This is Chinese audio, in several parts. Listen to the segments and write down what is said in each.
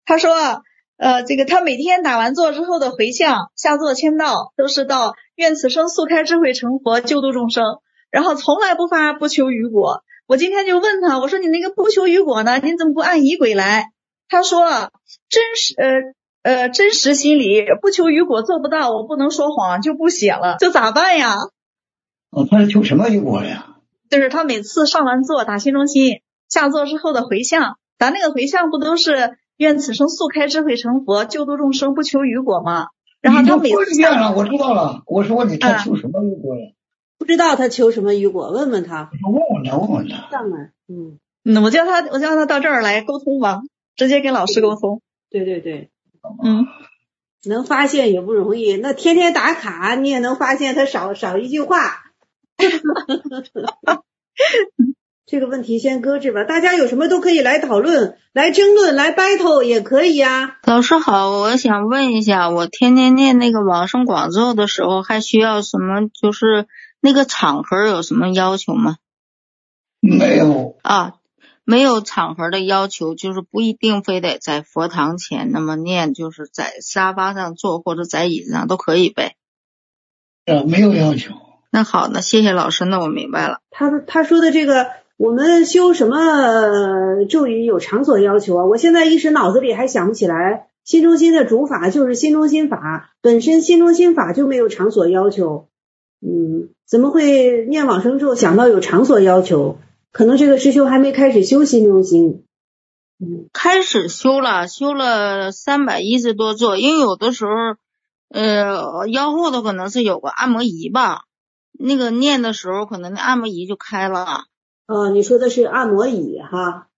他说这个他每天打完坐之后的回向下座签到都是到愿此生速开智慧成佛救度众生，然后从来不发不求于果。我今天就问他，我说你那个不求于果呢，你怎么不按仪轨来？他说真实心理不求于果做不到，我不能说谎，就不写了，这咋办呀？ 他是求什么于果呀？ 就是他每次上完座打心中心，下座之后的回向，咱那个回向不都是愿此生速开智慧成佛救度众生不求于果吗？然后他每次下了，我知道了。我说他求什么于果呀？ 不知道他求什么于果，问问他。 问问他。 上来， 我叫他到这儿来沟通吧，直接跟老师沟通。 对，能发现也不容易，那天天打卡你也能发现他少一句话。这个问题先搁置吧，大家有什么都可以来讨论，来争论，来 battle 也可以呀。 老师好，我想问一下，我天天念那个往生广咒的时候，还需要什么？就是那个场合有什么要求吗？ 没有啊，没有场合的要求，就是不一定非得在佛堂前那么念，就是在沙发上坐或者在椅子上都可以呗。 没有要求。 那好，那谢谢老师，那我明白了。 他说的这个，我们修什么咒语有场所要求啊？我现在一时脑子里还想不起来。心中心的主法就是心中心法，本身心中心法就没有场所要求。怎么会念往生咒想到有场所要求？可能这个师兄还没开始修心中心。 开始修了310多座，因为有的时候腰后头可能是有个按摩仪吧，那个念的时候可能那按摩仪就开了。 你说的是按摩椅哈。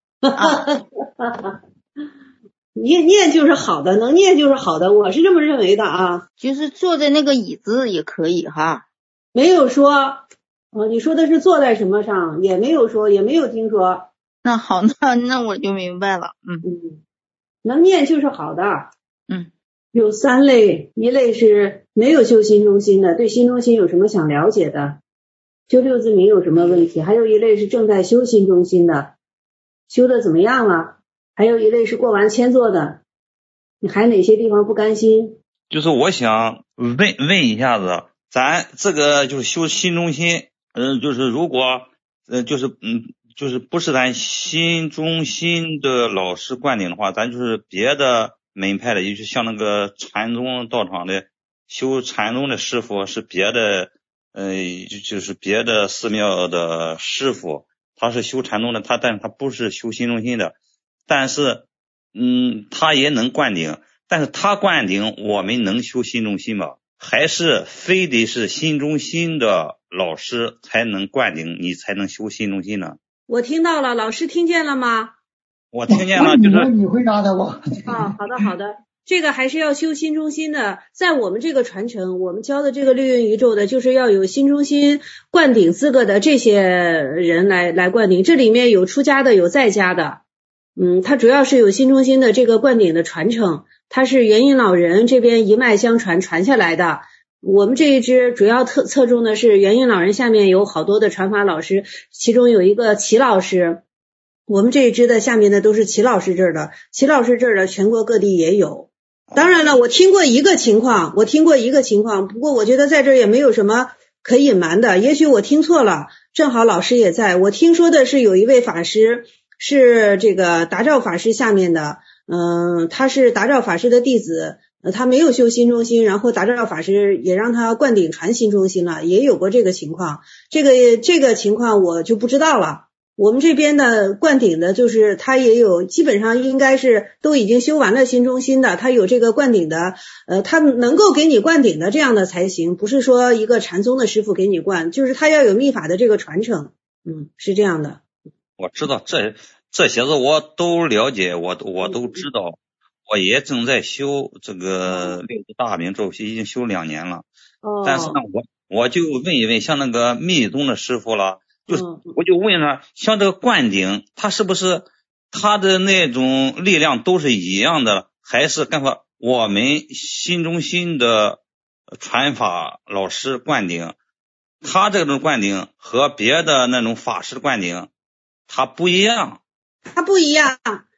念就是好的，能念就是好的，我是这么认为的啊。 就是坐在那个椅子也可以哈。 没有说你说的是坐在什么上，也没有说，也没有听说。 那好，那我就明白了。 能念就是好的。有3类，一类是没有修心中心的，对心中心有什么想了解的，修六字明有什么问题，还有一类是正在修心中心的，修的怎么样了，还有一类是过完千座的，你还哪些地方不甘心？ 就是我想问一下子，咱这个就是修心中心，就是如果就是不是咱心中心的老师灌顶的话，咱就是别的门派的，也就是像那个禅宗道场的修禅宗的师傅是别的就是别的寺庙的师傅，他是修禅宗的，但是他不是修心中心的，但是他也能灌顶，但是他灌顶我们能修心中心吗？还是非得是心中心的老师才能灌顶你才能修心中心呢？ 我听到了，老师听见了吗？ 我听见了，就是你回答的我。 好的，这个还是要修心中心的。在我们这个传承，我们教的这个六运宇宙的，就是要有心中心灌顶资格的这些人来灌顶。这里面有出家的，有在家的。它主要是有心中心的这个灌顶的传承，它是元婴老人这边一脉相传下来的。我们这一支主要侧重的是元婴老人下面有好多的传法老师，其中有一个齐老师，我们这一支的下面的都是齐老师这儿的，齐老师这儿的全国各地也有。当然了，我听过一个情况，不过我觉得在这儿也没有什么可隐瞒的，也许我听错了，正好老师也在。我听说的是有一位法师是这个达照法师下面的，他是达照法师的弟子，他没有修心中心，然后达照法师也让他灌顶传心中心了，也有过这个情况。这个情况我就不知道了。我们这边的灌顶的就是他也有，基本上应该是都已经修完了心中心的，他有这个灌顶的，他能够给你灌顶的这样的才行，不是说一个禅宗的师傅给你灌，就是他要有密法的这个传承。是这样的。 我知道这些个我都了解，我都知道，我也正在修这个六字大明咒，已经修2年了。但是呢，我就问一问像那个密宗的师傅了，就是我就问他，像这个灌顶，他是不是他的那种力量都是一样的，还是干说我们心中心的传法老师灌顶，他这种灌顶和别的那种法师灌顶它不一样？ 它不一样，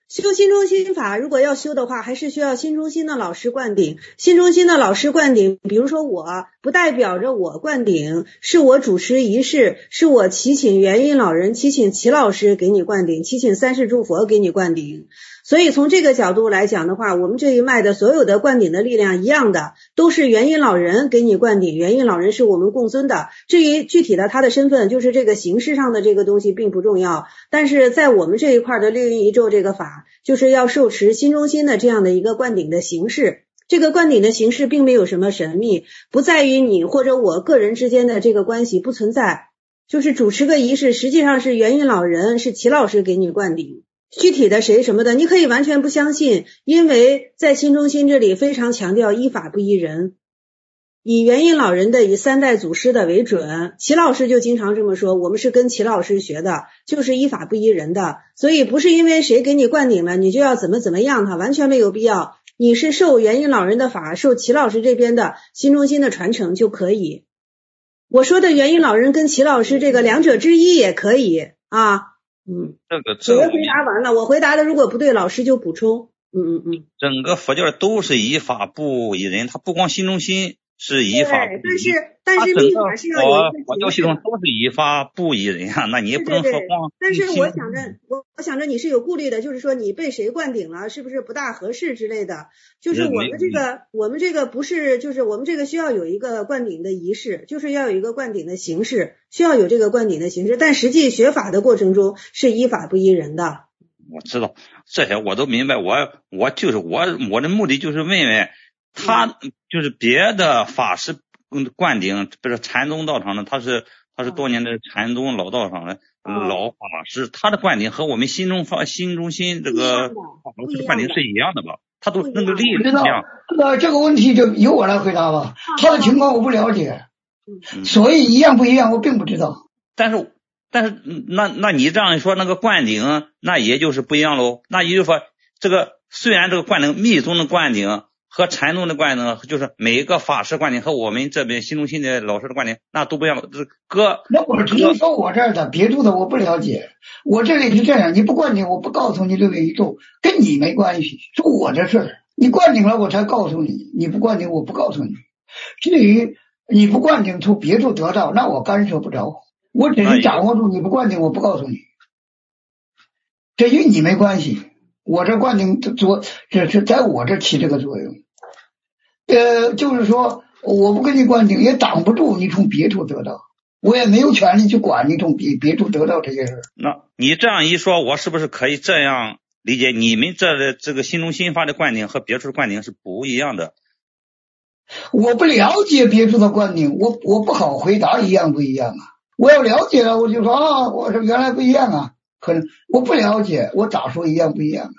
修心中心法，如果要修的话，还是需要心中心的老师灌顶。心中心的老师灌顶，比如说我，不代表着我灌顶，是我主持仪式，是我祈请元音老人、祈请齐老师给你灌顶，祈请三世诸佛给你灌顶。所以从这个角度来讲的话，我们这一脉的所有的灌顶的力量一样的，都是元音老人给你灌顶，元音老人是我们共尊的。至于具体的他的身份，就是这个形式上的这个东西并不重要，但是在我们这一块的六运一咒这个法，就是要受持心中心的这样的一个灌顶的形式。这个灌顶的形式并没有什么神秘，不在于你或者我个人之间的这个关系，不存在，就是主持个仪式，实际上是元音老人，是齐老师给你灌顶。具体的谁什么的你可以完全不相信，因为在心中心这里非常强调依法不依人，以元音老人的以三代祖师的为准。齐老师就经常这么说，我们是跟齐老师学的，就是依法不依人的，所以不是因为谁给你灌顶了你就要怎么样，他完全没有必要，你是受元音老人的法，受齐老师这边的心中心的传承就可以。我说的元音老人跟齐老师这个两者之一也可以啊。 这个我回答完了，我回答的如果不对，老师就补充。 整个佛教都是依法不依人，它不光心中心是依法不依人， 但是密法是要有一个佛教系统都是依法不依人啊，那你也不能说光。 但是我想着你是有顾虑的，就是说你被谁灌顶了，是不是不大合适之类的。就是我们这个不是，就是我们这个需要有一个灌顶的仪式，就是要有一个灌顶的形式，需要有这个灌顶的形式，但实际学法的过程中是依法不依人的。 我知道这些我都明白，我就是我的目的就是问问他，就是别的法师灌顶，比如说禅宗道场的，他是多年的禅宗老道场的老法师，他的灌顶和我们心中心这个法师的灌顶是一样的吧？他都那个力量一样。 这个问题就由我来回答吧。他的情况我不了解，所以一样不一样我并不知道。 但是那你这样说，那个灌顶那也就是不一样喽。那也就是说，这个虽然这个灌顶密宗的灌顶和禅宗的灌顶，就是每一个法师灌顶和我们这边心中心的老师的灌顶那都不一样。 那我只能说我这儿的，别处的我不了解。我这里是这样，你不灌顶我不告诉你六运一咒，跟你没关系，是我的事儿。你灌顶了我才告诉你，你不灌顶我不告诉你。至于你不灌顶从别处得到，那我干涉不着，我只是掌握住你不灌顶我不告诉你，这与你没关系。我这灌顶这是在我这起这个作用。就是说我不给你灌顶也挡不住你从别处得到，我也没有权利去管你从别处得到这些事。 那你这样一说，我是不是可以这样理解，你们这个心中心法的灌顶和别处的灌顶是不一样的？ 我不了解别处的灌顶，我不好回答一样不一样啊。我要了解了我就说啊，我说原来不一样啊。可能我不了解，我咋说一样不一样啊？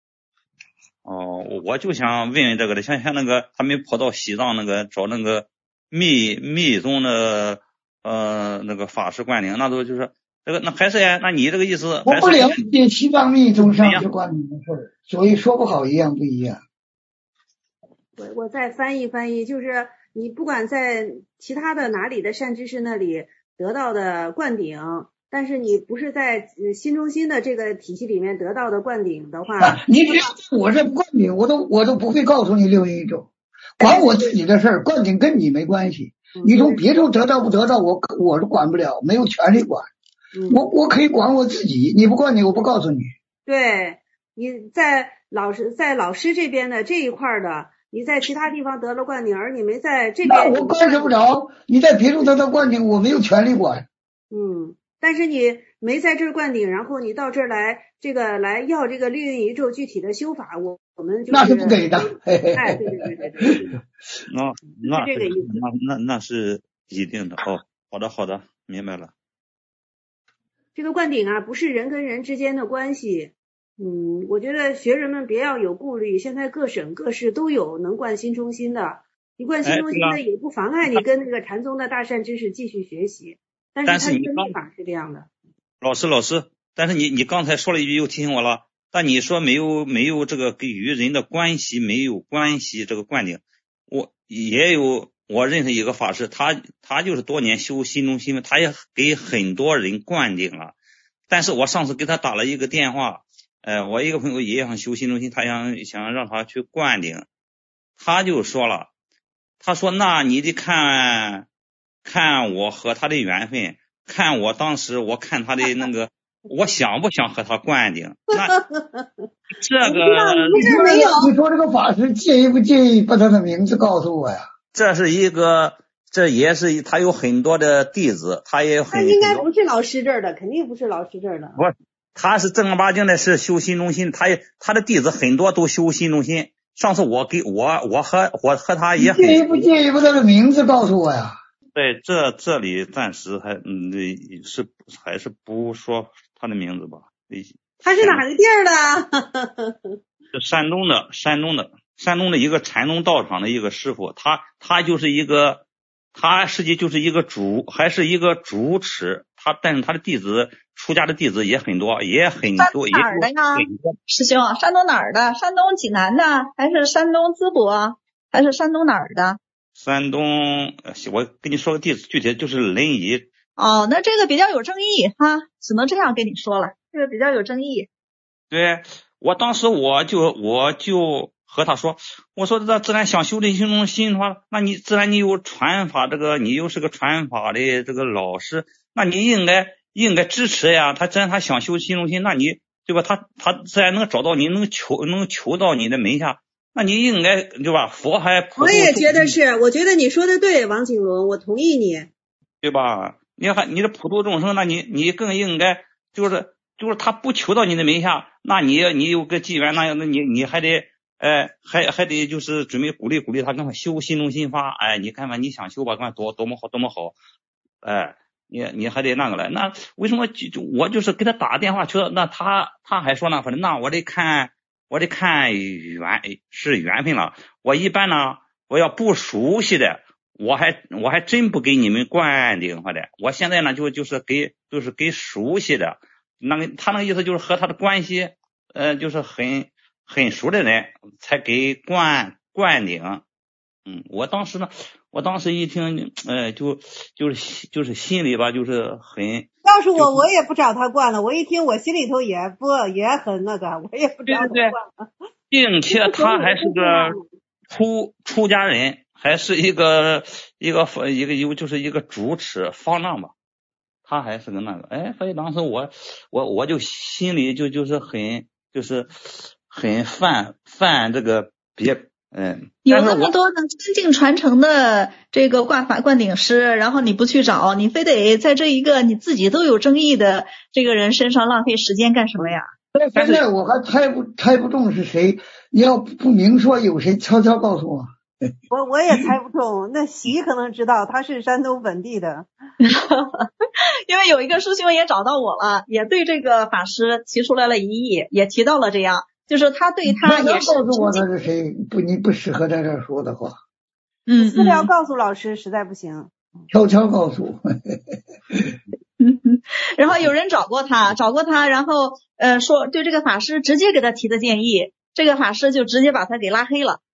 我就想问问这个的，像那个他们跑到西藏那个找那个密宗的那个法师灌顶，那都就是这个，那还是那你这个意思？ 我不了解西藏密宗上师灌顶的事儿，所以说不好一样不一样。 我再翻译，就是你不管在其他的哪里的善知识那里得到的灌顶，但是你不是在心中心的这个体系里面得到的灌顶的话， 你只要在我这灌顶，我都不会告诉你六运一咒，管我自己的事儿，灌顶跟你没关系。你从别处得到不得到，我是管不了，没有权利管。我可以管我自己，你不灌顶我不告诉你。 对，你在老师这边的这一块的，你在其他地方得了灌顶，而你没在这边， 那我干涉不着。你在别处得到灌顶，我没有权利管。 但是你没在这儿灌顶，然后你到这儿来来要这个六运一咒具体的修法，我们就是那是不给的。 哎，对， 那是这个意思。 那是一定的哦。好的，明白了。 这个灌顶啊，不是人跟人之间的关系。我觉得学人们别要有顾虑，现在各省各市都有能灌心中心的，你灌心中心的也不妨碍你跟那个禅宗的大善知识继续学习。但是它的密法是这样的。 老师，但是你刚才说了一句又提醒我了，但你说没有这个跟与人的关系没有关系，这个灌顶，我认识一个法师，他就是多年修心中心，他也给很多人灌顶了，但是我上次给他打了一个电话， 我一个朋友也想修心中心，他想让他去灌顶，他就说了，他说那你得看我和他的缘分，看我当时我看他的那个我想不想和他灌顶。那这个你说这个法师介意不介意把他的名字告诉我呀？ 这也是他有很多的弟子，他也有他应该不是老师这儿的，肯定不是老师这儿的。 不，他是正儿八经的是修心中心，他的弟子很多都修心中心。上次我和他也很介意不介意把他的名字告诉我呀？ 在这里暂时还是不说他的名字吧。 他是哪个地儿的？ 是山东的一个禅宗道场的一个师傅，他就是一个，他实际就是一个还是一个主持，但是他的弟子出家的弟子也很多，也很多。 哪儿的呀？师兄，山东哪儿的？山东济南的，还是山东淄博，还是山东哪儿的？ 山东，我跟你说个地址，具体就是临沂。 哦，那这个比较有争议哈，只能这样跟你说了，这个比较有争议。 对，我当时我就和他说，我说自然想修这心中心的话，那你自然你有传法你又是个传法的这个老师，那你应该支持呀。他自然他想修心中心，那你对吧？他自然能找到你，能求到你的门下。那你应该对吧？佛还普度众生。 我也觉得是，我觉得你说的对，王景龙，我同意你， 对吧？你的普度众生，那你更应该就是他不求到你的门下，那你有个机缘，那你还得还得就是准备鼓励他，赶快修心中心法。你看看你想修吧，看多么好，你还得那个来。那为什么我就是给他打电话求？那他还说呢，反正那我得看缘分了。我一般呢，我要不熟悉的，我还真不给你们灌顶的。我现在呢就是给熟悉的，他那个意思就是和他的关系就是很熟的人才给灌顶。我当时一听就是心里吧就是很。 要是我也不找他灌了，我一听我心里头也很那个，我也不找他灌了。 并且他还是个出家人，还是一个就是一个主持方丈吧，他还是个那个。所以当时我就心里就是很犯这个别。 有那么多的尊敬传承的这个挂法灌顶师，然后你不去找，你非得在这一个你自己都有争议的这个人身上浪费时间干什么呀？ 现在我还猜不中是谁，你要不明说有谁，悄悄告诉我。 我也猜不中，那习可能知道，他是山东本地的。 因为有一个师兄也找到我了，也对这个法师提出来了疑义，也提到了这样。就是他对他也是告诉我他是谁，你不适合在这说的话。 私聊告诉老师实在不行， 悄悄告诉我。 然后有人找过他，然后说对这个法师直接给他提的建议，这个法师就直接把他给拉黑了。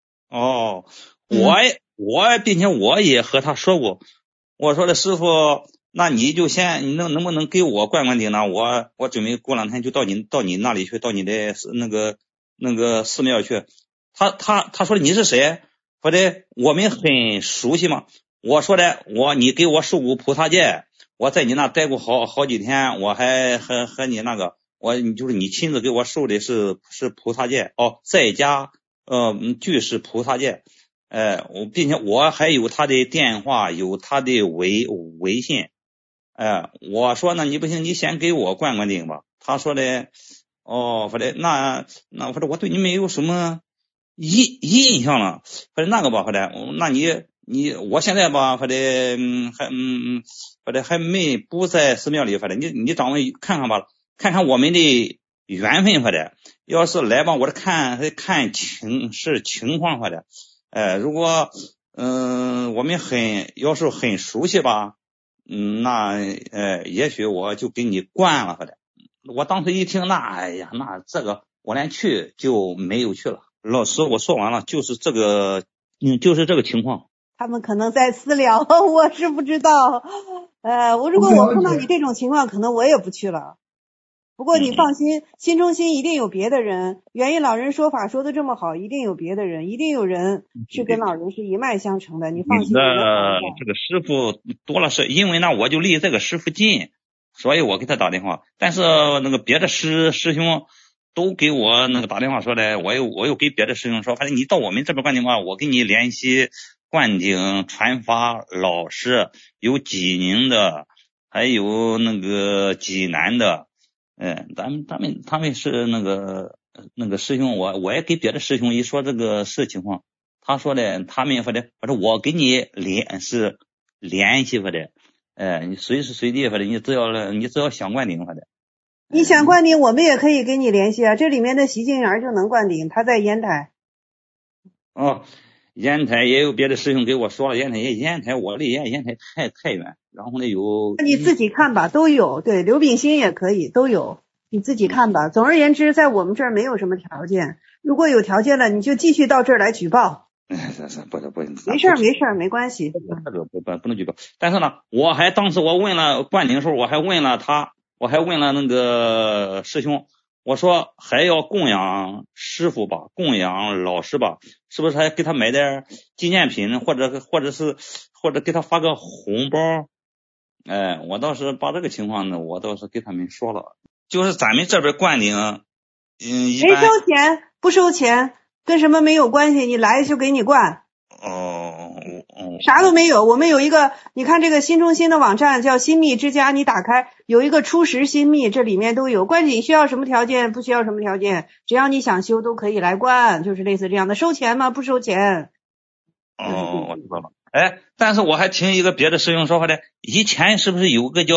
并且我也和他说过，我说的师傅，那你就你能不能给我灌顶呢？我准备过两天就到你那里去，到你的那个寺庙去。他说的你是谁？说的我们很熟悉嘛。我说的你给我受过菩萨戒，我在你那待过好几天，我还和你那个就是你亲自给我受的是菩萨戒在家具是菩萨戒。并且我还有他的电话，有他的微信。我说那你不行，你先给我灌顶吧。他说的说的那或者我对你没有什么印象了，或者那个吧，或者那我现在吧，或者或者还没不在寺庙里，或者你找我看看吧，看看我们的缘分，或者要是来吧，我看情况，或者如果我们要是很熟悉吧，那也许我就给你灌了，或者我当时一听那这个我连去就没有去了。老师，我说完了，就是这个情况。 他们可能在私聊，我是不知道。如果我碰到你这种情况，可能我也不去了。 不过你放心，心中心一定有别的人，元婴老人说法说的这么好，一定有别的人，一定有人是跟老人是一脉相承的，你放心。 这个师傅多了是，因为呢我就离这个师傅近，所以我给他打电话。但是那个别的师兄都给我那个打电话说的，我又给别的师兄说，反正你到我们这边灌顶吧，我给你联系灌顶传发老师，有济宁的，还有那个济南的。他们是那个师兄，我也给别的师兄一说这个事情况，他说的他们说的，我说我给你联系说的，你随时随地说的，你只要想灌顶说的， 你想灌顶我们也可以给你联系啊，这里面的习静园就能灌顶，他在烟台。 烟台也有别的师兄给我说了，烟台我离烟台太远，然后呢有你自己看吧，都有，对，刘秉新也可以，都有，你自己看吧。总而言之，在我们这儿没有什么条件，如果有条件了，你就继续到这儿来举报。 不， 没事，没关系。 不能举报。但是呢，当时我问了灌顶的时候，我还问了那个师兄，我说还要供养师傅吧，供养老师吧，是不是还给他买点纪念品，或者给他发个红包？我倒是把这个情况呢，我倒是给他们说了，就是咱们这边灌顶，一般没收钱，不收钱，跟什么没有关系，你来就给你灌。啥都没有。我们有一个，你看这个新中心的网站叫新密之家，你打开有一个初识新密，这里面都有灌顶需要什么条件，不需要什么条件，只要你想修都可以来灌，就是类似这样的。收钱吗？不收钱。 我知道了。但是我还听一个别的师兄说话的，以前是不是有个叫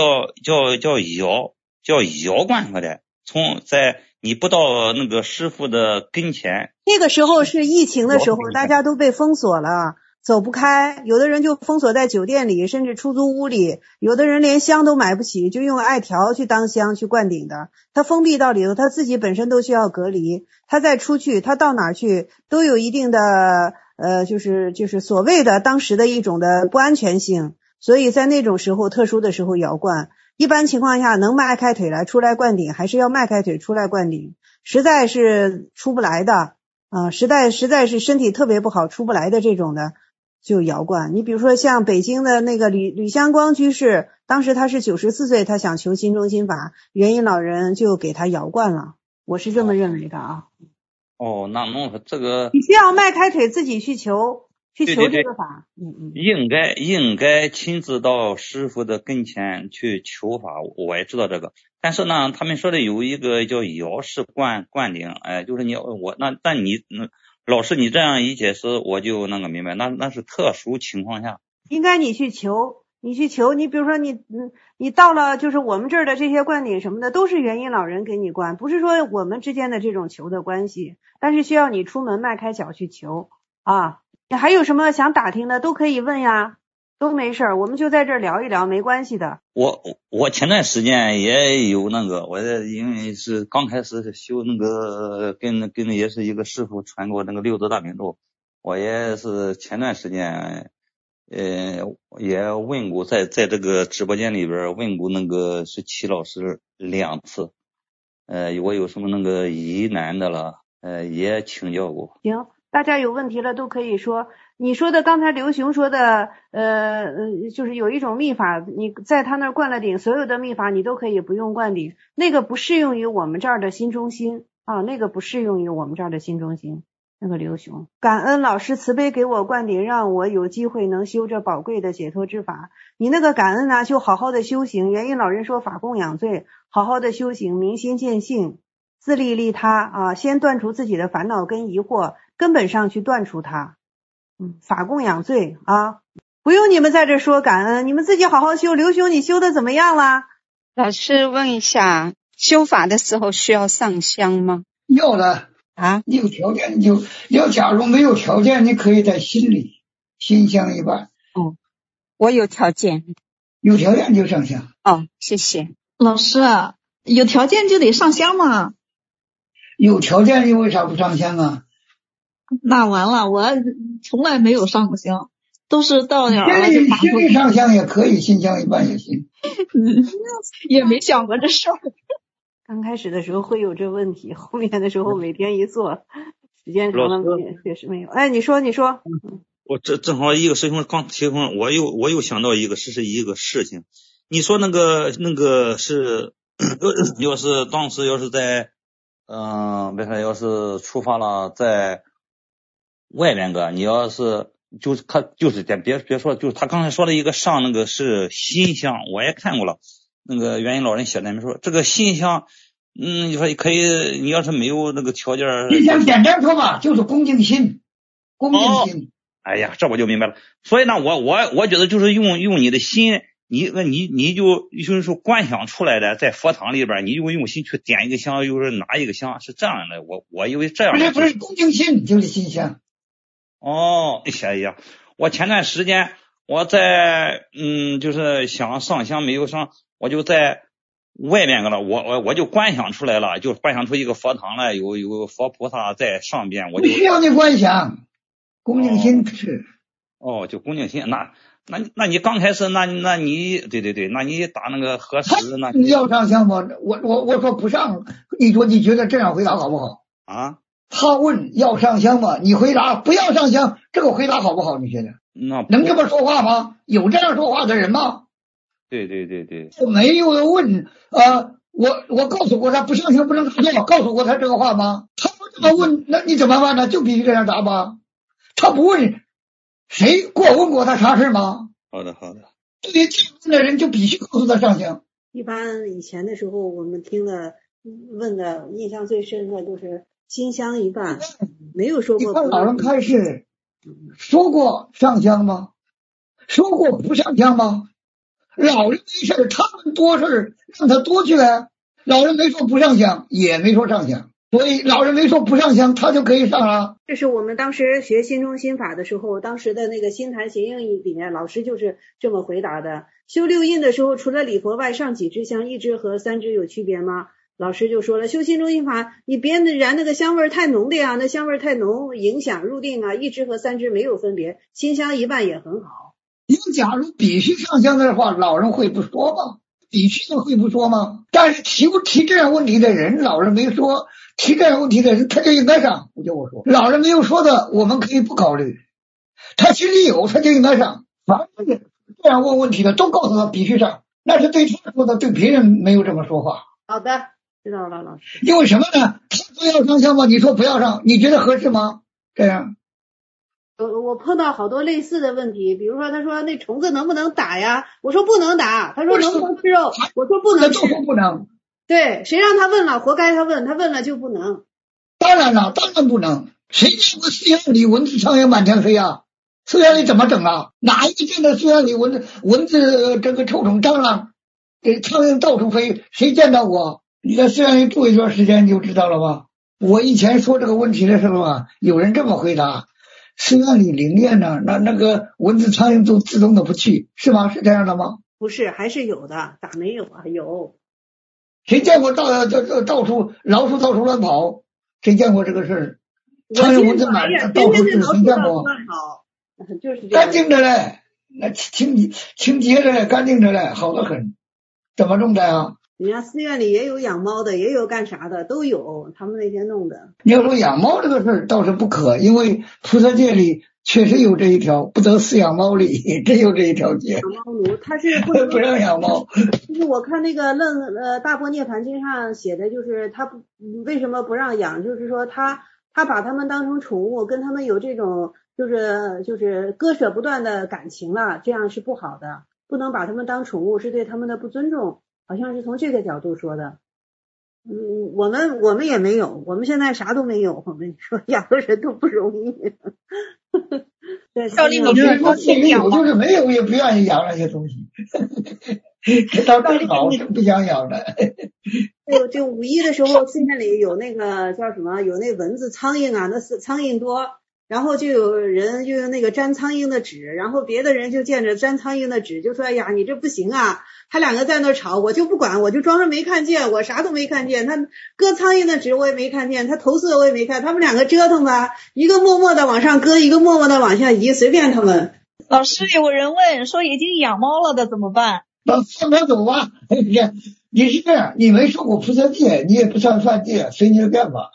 摇灌说的，在你不到那个师傅的跟前， 那个时候是疫情的时候，大家都被封锁了，走不开，有的人就封锁在酒店里，甚至出租屋里，有的人连香都买不起，就用艾条去当香去灌顶的。他封闭到里头，他自己本身都需要隔离，他再出去，他到哪儿去都有一定的就是所谓的当时的一种的不安全性，所以在那种时候，特殊的时候摇灌。一般情况下能迈开腿来出来灌顶，还是要迈开腿出来灌顶。实在是出不来的实在是身体特别不好出不来的这种的就摇灌。你比如说像北京的那个吕香光居士，当时他是94岁，他想求心中心法，元婴老人就给他摇灌了，我是这么认为的啊。 那弄这个你需要迈开腿自己去求这个法。 应该亲自到师傅的跟前去求法，我也知道这个。但是呢，他们说的有一个叫摇式灌顶，就是但你老师你这样一解释，我就那个明白，那是特殊情况下， 应该你去求，你比如说你到了就是我们这儿的这些灌顶什么的，都是元婴老人给你灌，不是说我们之间的这种求的关系，但是需要你出门迈开脚去求啊。你还有什么想打听的都可以问呀，都没事儿，我们就在这儿聊一聊，没关系的。 我前段时间也有那个，我因为是刚开始修那个跟也是一个师傅传过那个六字大明咒，我也是前段时间也问过，在这个直播间里边问过那个是齐老师2次，我有什么那个疑难的了，也请教过。 行，大家有问题了都可以说。你说的刚才刘雄说的就是有一种秘法，你在他那儿灌了顶，所有的秘法你都可以不用灌顶，那个不适用于我们这儿的新中心啊，那个不适用于我们这儿的新中心。那个刘雄，感恩老师慈悲给我灌顶，让我有机会能修这宝贵的解脱之法。你那个感恩啊，就好好的修行。元婴老人说法供养罪，好好的修行，明心见性，自利利他啊，先断除自己的烦恼跟疑惑，根本上去断除它。法供养罪啊，不用你们在这说感恩，你们自己好好修。刘兄，你修的怎么样了？ 老师问一下，修法的时候需要上香吗？ 要的啊， 你有条件假如没有条件，你可以在心里心香一半。 我有条件。 有条件就上香。 谢谢老师。有条件就得上香吗？ 有条件你为啥不上香啊？ 那完了，我从来没有上过香，都是到点儿了就心里上香也可以，心香一半也行。 也没想过这事儿。 刚开始的时候会有这问题，后面的时候每天一做，时间长了确实没有。哎，你说。 我这正好一个师兄刚提问，我又想到一个事情。你说那个是，要是当时要是在，比如说要是出发了，在外边个，你要是就是他就是别说，就是他刚才说的一个上那个是新乡，我也看过了，那个元音老人写的，说这个新乡，你说可以，你要是没有那个条件， 你想简单说吧，就是恭敬心。 哎呀，这我就明白了。所以呢，我觉得就是用你的心，你就是说观想出来的，在佛堂里边，你就用心去点一个香，又是拿一个香，是这样的。我以为这样的。 不是恭敬心就是心香。 哦，哎呀，我前段时间我在就是想上香没有上，我就在外边个了，我就观想出来了，就观想出一个佛堂来，有佛菩萨在上边，我就不需要你观想。恭敬心是就恭敬心，那你刚开始那你对，那你打那个合适，那你要上香吗？我说不上，你说你觉得这样回答好不好啊？ 他问要上香吗？你回答不要上香，这个回答好不好？你觉得能这么说话吗？有这样说话的人吗？ 对， 没有问我告诉过他不上香不能打坐，告诉过他这个话吗？他不这么问，那你怎么办呢？就必须这样答吧。他不问，谁问过他啥事吗？ 好的。 对于这样的人就必须告诉他上香。 一般以前的时候，我们听的问的印象最深的就是心香一半，没有说过。 你看老人开示说过上香吗？说过不上香吗？老人没事，他们多事，让他多去呗。老人没说不上香，也没说上香。所以老人没说不上香，他就可以上了。 这是我们当时学心中心法的时候，当时的那个心坛行印里面，老师就是这么回答的。修六印的时候，除了礼佛外，上几支香，一支和三支有区别吗？老师就说了，修心中心法，你别燃那个香味太浓的呀，那香味太浓，影响入定啊。一支和三支没有分别，心香一半也很好。 你假如必须上香的话，老人会不说吗？必须的会不说吗？但是提这样问题的人，老人没说。提这样问题的人，他就应该上。我说，老人没有说的，我们可以不考虑。他心里有，他就应该上。凡是这样问问题的，都告诉他必须上。那是对他说的，对别人没有这么说话。 好的，知道了，老师。 因为什么呢？他说要上香吗？你说不要上，你觉得合适吗？这样。 我碰到好多类似的问题，比如说他说那虫子能不能打呀？我说不能打。他说能不能吃肉？我说不能吃。 不能。 对，谁让他问了，活该他问了就不能。 当然了，当然不能。谁见过寺院里蚊子苍蝇满天飞啊？寺院里怎么整啊？哪一个见到寺院里蚊子这个臭虫蟑螂，这苍蝇到处飞？谁见到过？你在寺院里住一段时间你就知道了吧？我以前说这个问题的时候啊，有人这么回答：寺院里灵验呢，那个蚊子苍蝇都自动的不去，是吗？是这样的吗？ 不是，还是有的，咋没有啊？有。 谁见过到处老鼠到处乱跑？谁见过这个事儿？苍蝇蚊子满到处是，谁见过？ 就是干净的嘞，那清洁的嘞，干净的嘞，好得很。怎么弄的啊？ 人家寺院里也有养猫的，也有干啥的，都有。他们那天弄的。 你要说养猫这个事儿倒是不可，因为菩萨戒里确实有这一条，不得饲养猫里，真有这一条戒。 养猫奴，他是不让养猫。 就是我看那个大般涅槃经上写的，就是他为什么不让养，就是说他把他们当成宠物，跟他们有这种就是割舍不断的感情了，这样是不好的，不能把他们当宠物，是对他们的不尊重，好像是从这个角度说的。我们也没有，我们现在啥都没有。我跟你说，养的人都不容易。 赵丽，你就是说有就是没有，也不愿意养那些东西。这倒更好，是不想养的。 就五一的时候，寺院里有那个叫什么，有那蚊子、苍蝇啊，那是苍蝇多。然后就有人就用那个粘苍蝇的纸，然后别的人就见着粘苍蝇的纸，就说：“哎呀，你这不行啊！”他两个在那吵，我就不管，我就装着没看见，我啥都没看见。他割苍蝇的纸我也没看见，他投诉我也没看，他们两个折腾吧，一个默默的往上割，一个默默的往下移，随便他们。 老师，有人问说已经养猫了的怎么办？ 放他走吧。你是这样，你没受过菩萨戒，你也不算犯戒，随你的便吧。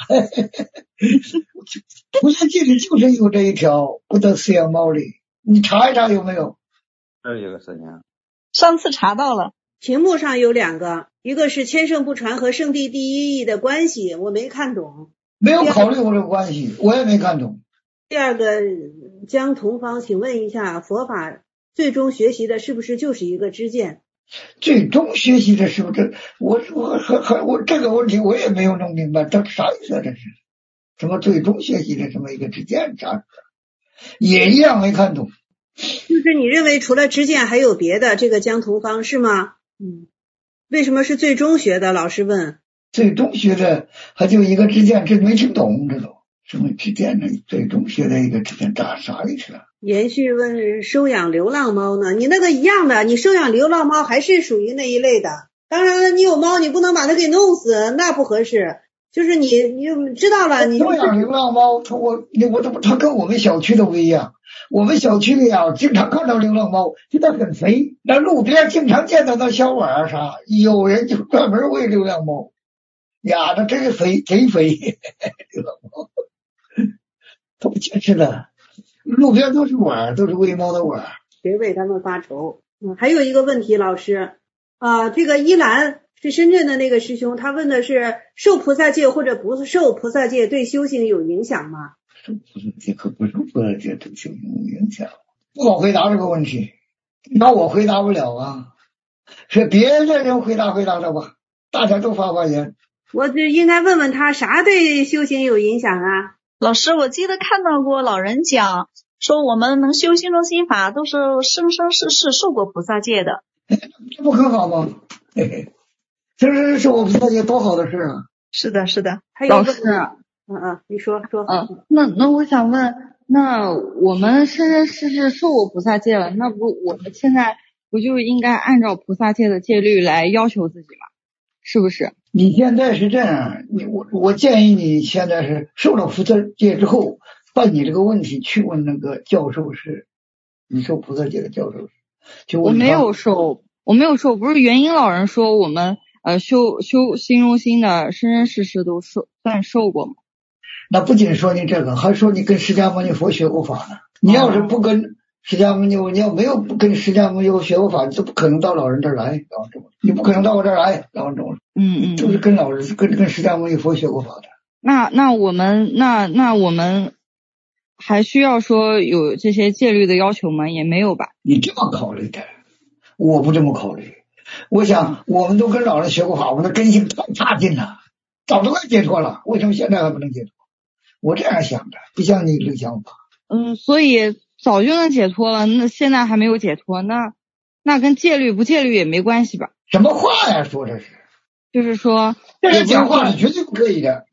菩萨戒里就是有这一条，不得饲养猫类。你查一查有没有？ 这有个事情， 上次查到了。 屏幕上有2个，一个是千圣不传和圣地第一义的关系，我没看懂。 没有考虑过这个关系，我也没看懂。 第二个，江同芳，请问一下，佛法最终学习的是不是就是一个知见？ 最终学习的是不是？我这个问题我也没有弄明白，这啥意思啊？这是什么最终学习的什么一个知见？啥也一样没看懂。 就是你认为除了知见还有别的？这个江同芳是吗？为什么是最终学的？老师问。 最终学的还就一个知见，这没听懂，这都什么知见呢？最终学的一个知见，啥意思啊？ 延续问收养流浪猫呢？你那个一样的，你收养流浪猫还是属于那一类的。当然了，你有猫，你不能把它给弄死，那不合适。就是你知道了，你收养流浪猫，它跟我们小区都不一样。我们小区里啊，经常看到流浪猫，就它很肥，那路边经常见到那小碗啥，有人就专门喂流浪猫。呀，那真肥，贼肥，流浪猫都不解释了。路边都是碗，都是喂猫的碗。 别为他们发愁。还有一个问题，老师这个依兰是深圳的那个师兄，他问的是受菩萨戒或者不受菩萨戒对修行有影响吗？ 受菩萨戒和不受菩萨戒对修行有影响？不好回答这个问题，那我回答不了啊，是别的人回答的吧，大家都发言。 我就应该问问他啥对修行有影响啊？ 老师，我记得看到过老人讲说我们能修心中心法都是生生世世受过菩萨戒的。 这不很好吗？生生世世受过菩萨戒多好的事啊！ 是的，是的。 还有老师， 你说。 那我想问，那我们生生世世受过菩萨戒了，那不我们现在不就应该按照菩萨戒的戒律来要求自己吗？是不是？ 你现在是这样，我建议你现在是受了菩萨戒之后，把你这个问题去问那个教授是，你受菩萨戒的教授是，就问他。 我没有受，不是元英老人说我们修心中心的生生世世都算受过吗？ 那不仅说你这个，还说你跟释迦牟尼佛学过法呢。你要是不跟释迦牟尼佛，你要没有不跟释迦牟尼佛学过法，你就不可能到老人这儿来，你不可能到我这儿来，老人中。就是跟释迦牟尼佛学过法的。 那我们还需要说有这些戒律的要求吗？也没有吧。 你这么考虑的，我不这么考虑。我想我们都跟老人学过法，我们的根性太差劲了，早都该解脱了，为什么现在还不能解脱？我这样想的，不像你这个想法。 所以早就能解脱了，那现在还没有解脱，那跟戒律不戒律也没关系吧？ 什么话呀，说这是？ 就是说， 这人讲话是绝对不可以的。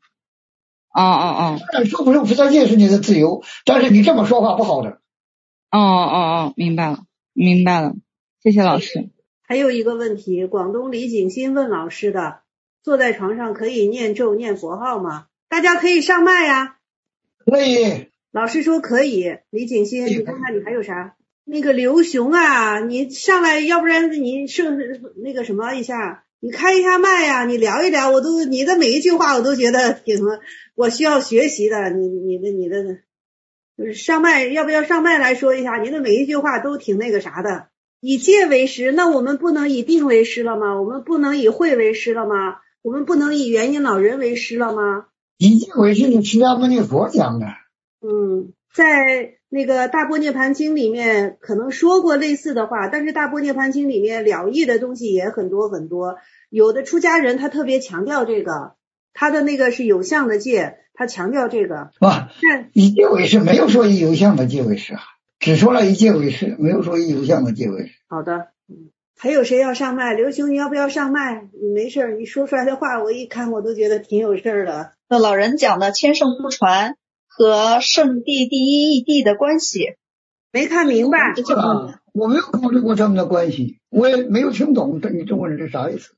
受不受菩萨戒是你的自由，但是你这么说话不好的。 明白了，谢谢老师。 还有一个问题，广东李景新问老师的，坐在床上可以念咒念佛号吗？大家可以上麦呀。 可以。 老师说可以。李景新，你看看你还有啥？那个刘雄啊，你上来，要不然你那个什么一下，你开一下麦呀，你聊一聊，你的每一句话我都觉得挺什么，我需要学习的。你的就是上麦，要不要上麦来说一下？您的每一句话都挺那个啥的。以戒为师，那我们不能以定为师了吗？我们不能以慧为师了吗？我们不能以元音老人为师了吗？ 以戒为师是释迦牟尼佛讲的。 在那个大般涅盘经里面可能说过类似的话，但是大般涅盘经里面了义的东西也很多很多。有的出家人他特别强调这个，他的那个是有相的戒，他强调这个。 以戒为师没有说以有相的戒为师啊，只说了以戒为师，没有说以有相的戒为师。 好的。还有谁要上麦？刘兄，你要不要上麦？你没事，你说出来的话我一看我都觉得挺有事儿的。 那老人讲的千圣不传和圣地第一义谛的关系没看明白。 我没有考虑过他们的关系，我也没有听懂你这问这啥意思，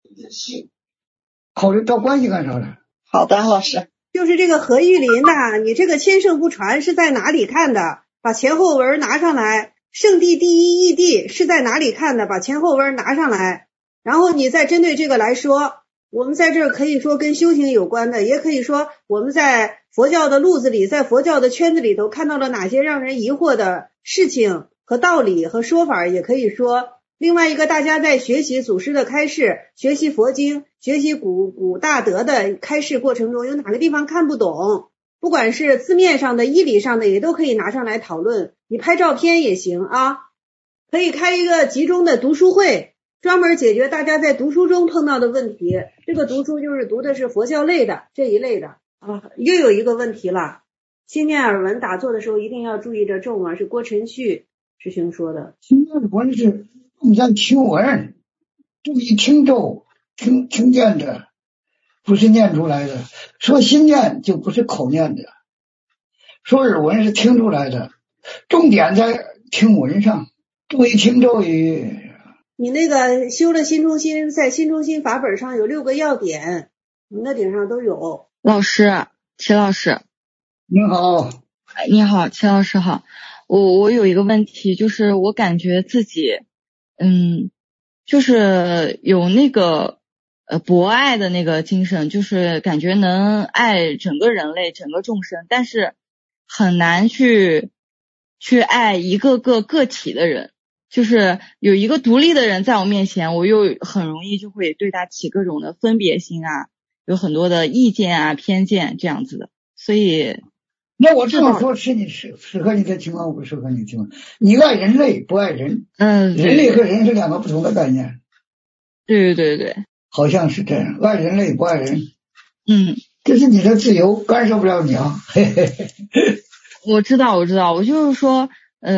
考虑到关系干啥呢？ 好的，老师。 就是这个何玉林呐，你这个千圣不传是在哪里看的？把前后文拿上来， 圣地第一义地是在哪里看的，把前后文拿上来，然后你再针对这个来说。我们在这儿可以说跟修行有关的，也可以说我们在佛教的路子里，在佛教的圈子里头看到了哪些让人疑惑的事情和道理和说法，也可以说。另外一个，大家在学习祖师的开示，学习佛经，学习古大德的开示过程中，有哪个地方看不懂，不管是字面上的、义理上的，也都可以拿上来讨论。你拍照片也行啊，可以开一个集中的读书会，专门解决大家在读书中碰到的问题。这个读书就是读的是佛教类的这一类的啊。又有一个问题了，心念耳闻打坐的时候一定要注意着咒啊，是郭晨旭师兄说的。 心念耳闻是你像听闻，注意听咒，听见的，不是念出来的。说心念就不是口念的，说耳闻是听出来的，重点在听闻上，注意听咒语。 你那个修了心中心，在心中心法本上有6个要点，你那顶上都有。 老师，齐老师， 你好。 你好，齐老师好。我有一个问题，就是我感觉自己，就是有那个博爱的那个精神，就是感觉能爱整个人类、整个众生，但是很难去爱一个个体的人。就是有一个独立的人在我面前，我又很容易就会对他起各种的分别心啊，有很多的意见啊、偏见这样子的。所以那我这么说是你适合你的情况，不适合你的情况。你爱人类不爱人，人类和人是2个不同的概念。 对， 好像是这样，爱人类不爱人。这是你的自由，干涉不了你啊。 我知道，我就是说，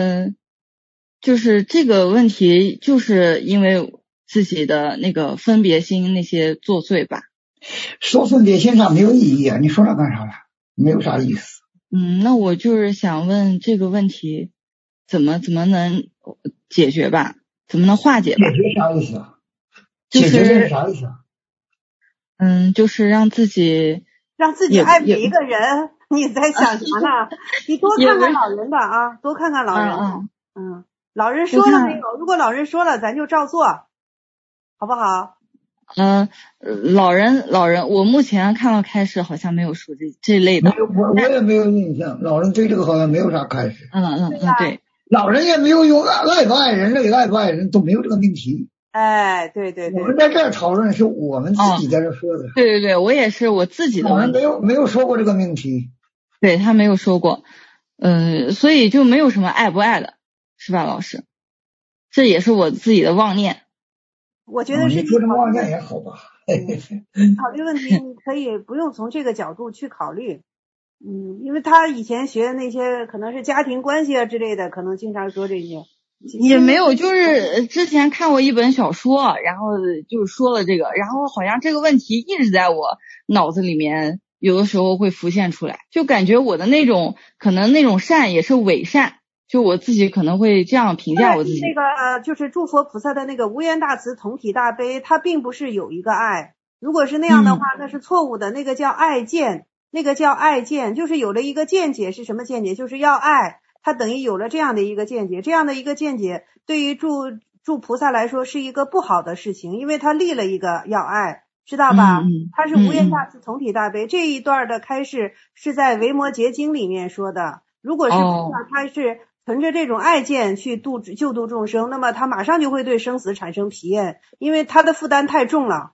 就是这个问题，就是因为自己的那个分别心那些作祟吧。 说分别心上没有意义啊，你说那干啥了？没有啥意思。 那我就是想问这个问题怎么能解决吧？怎么能化解吧？ 解决啥意思啊？解决是啥意思啊？ 就是让自己爱每一个人。你在想啥呢？你多看看老人的啊，多看看老人。老人说了没有？如果老人说了，咱就照做，好不好？ 老人，我目前看到开示好像没有说这类的。 我也没有印象，老人对这个好像没有啥开示。 对， 老人也没有用爱不爱人类、爱不爱人都没有这个命题。 哎，对， 我们在这儿讨论是我们自己在这说的。 对，我也是我自己的。 我们没有说过这个命题。 对，他没有说过。所以就没有什么爱不爱的，是吧，老师？这也是我自己的妄念。 我觉得是你说这妄念也好吧。 考虑问题你可以不用从这个角度去考虑。因为他以前学的那些可能是家庭关系啊之类的，可能经常说这些。 也没有，就是之前看过一本小说，然后就说了这个，然后好像这个问题一直在我脑子里面，有的时候会浮现出来，就感觉我的那种可能那种善也是伪善，就我自己可能会这样评价我自己。 那个就是诸佛菩萨的那个无缘大慈同体大悲，它并不是有一个爱，如果是那样的话，那是错误的，那个叫爱见，就是有了一个见解。是什么见解？就是要爱，它等于有了这样的一个见解，这样的一个见解对于诸菩萨来说是一个不好的事情，因为他立了一个要爱，知道吧？他是无缘大慈同体大悲。这一段的开示是在维摩诘经里面说的。如果是他是存着这种爱见去救度众生，那么他马上就会对生死产生疲厌，因为他的负担太重了。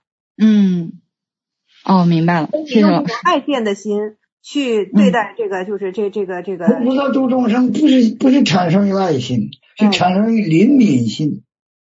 明白了，谢谢老师。 用这种爱见的心去对待这个，就是这个。 菩萨度众生不是产生于爱心，是产生于怜悯心。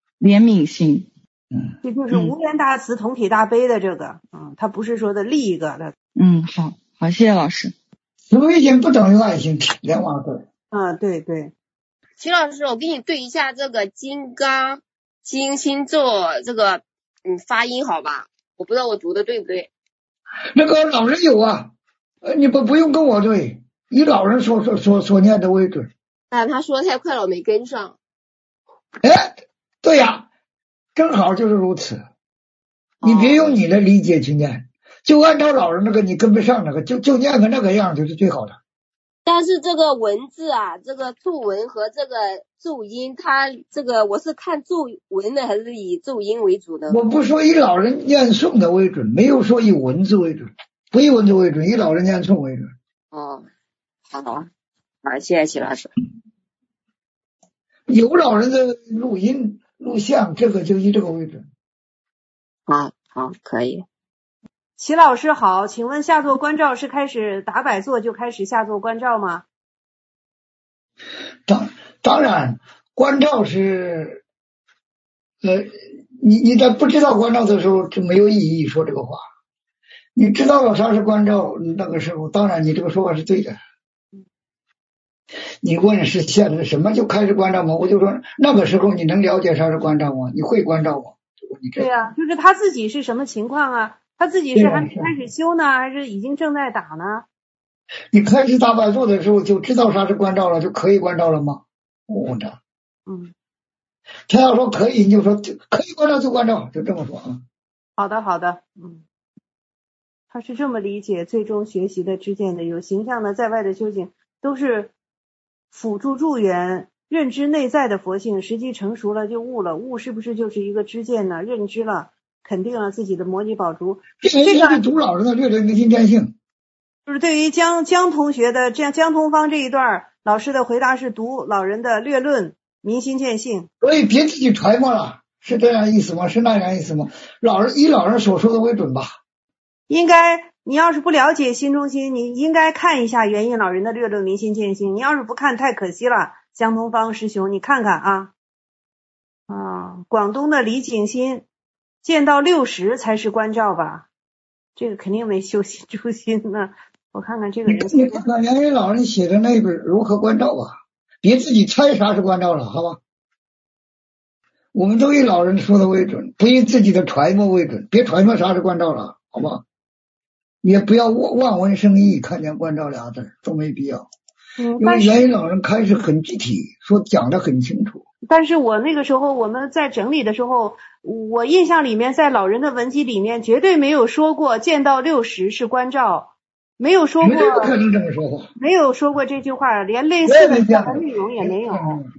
这就是无缘大慈同体大悲的这个，他不是说的立一个的。 好，谢谢老师。 慈悲心不等于爱心，两码事。 对。 齐老师，我给你对一下这个金刚经星座这个发音好吧？我不知道我读的对不对。 那个老人有啊，你不用跟我对，以老人所念的为准。 他说太快了，我没跟上。 对呀，正好就是如此。你别用你的理解去念，就按照老人那个你跟不上那个，就念个那个样就是最好的。 但是这个文字啊，这个注文和这个注音，它这个我是看注文的还是以注音为主的？ 我不说以老人念诵的为准，没有说以文字为准，不以文字为准，以老人念诵为准。 哦，好，谢谢齐老师。 有老人的录音录像，这个就以这个为准。 好，可以。 齐老师好，请问下座关照是开始打摆坐就开始下座关照吗？ 当然，关照是你在不知道关照的时候就没有意义说这个话。你知道了啥是关照，那个时候当然你这个说法是对的。你问是现在什么就开始关照吗？我就说那个时候你能了解啥是关照吗？你会关照吗？ 对呀，就是他自己是什么情况啊？他自己是还没开始修呢，还是已经正在打呢？ 你开始打摆坐的时候就知道啥是关照了，就可以关照了吗？我问他。他要说可以，你就说可以关照就关照，就这么说啊。 好的，他是这么理解最终学习的知见的，有形象的在外的修行都是辅助助缘，认知内在的佛性，实际成熟了就悟了，悟是不是就是一个知见呢？认知了，肯定了自己的摩尼宝珠。这个读老师的略略明心见性， 就是对于江同学的这样江同方这一段，老师的回答是读老人的略论明心见性。 所以别自己揣摩了，是这样意思吗？是那样意思吗？以老人所说的为准吧。 应该你要是不了解心中心，你应该看一下元印老人的略论明心见性。你要是不看太可惜了，江同方师兄你看看啊。广东的李景新见到60才是关照吧，这个肯定没修心中心呢。我看看这个人， 你看看元印老人写的那本如何关照吧，别自己猜啥是关照了，好吧？我们都以老人说的为准，不以自己的揣摩为准，别揣摩啥是关照了，好吧？也不要望文生义，看见关照俩字都没必要。因为元印老人开始很具体，说讲得很清楚。 但是我那个时候我们在整理的时候，我印象里面在老人的文集里面绝对没有说过见到60是关照，没有说过， 绝对不可能这么说话， 没有说过这句话，连类似的内容也没有。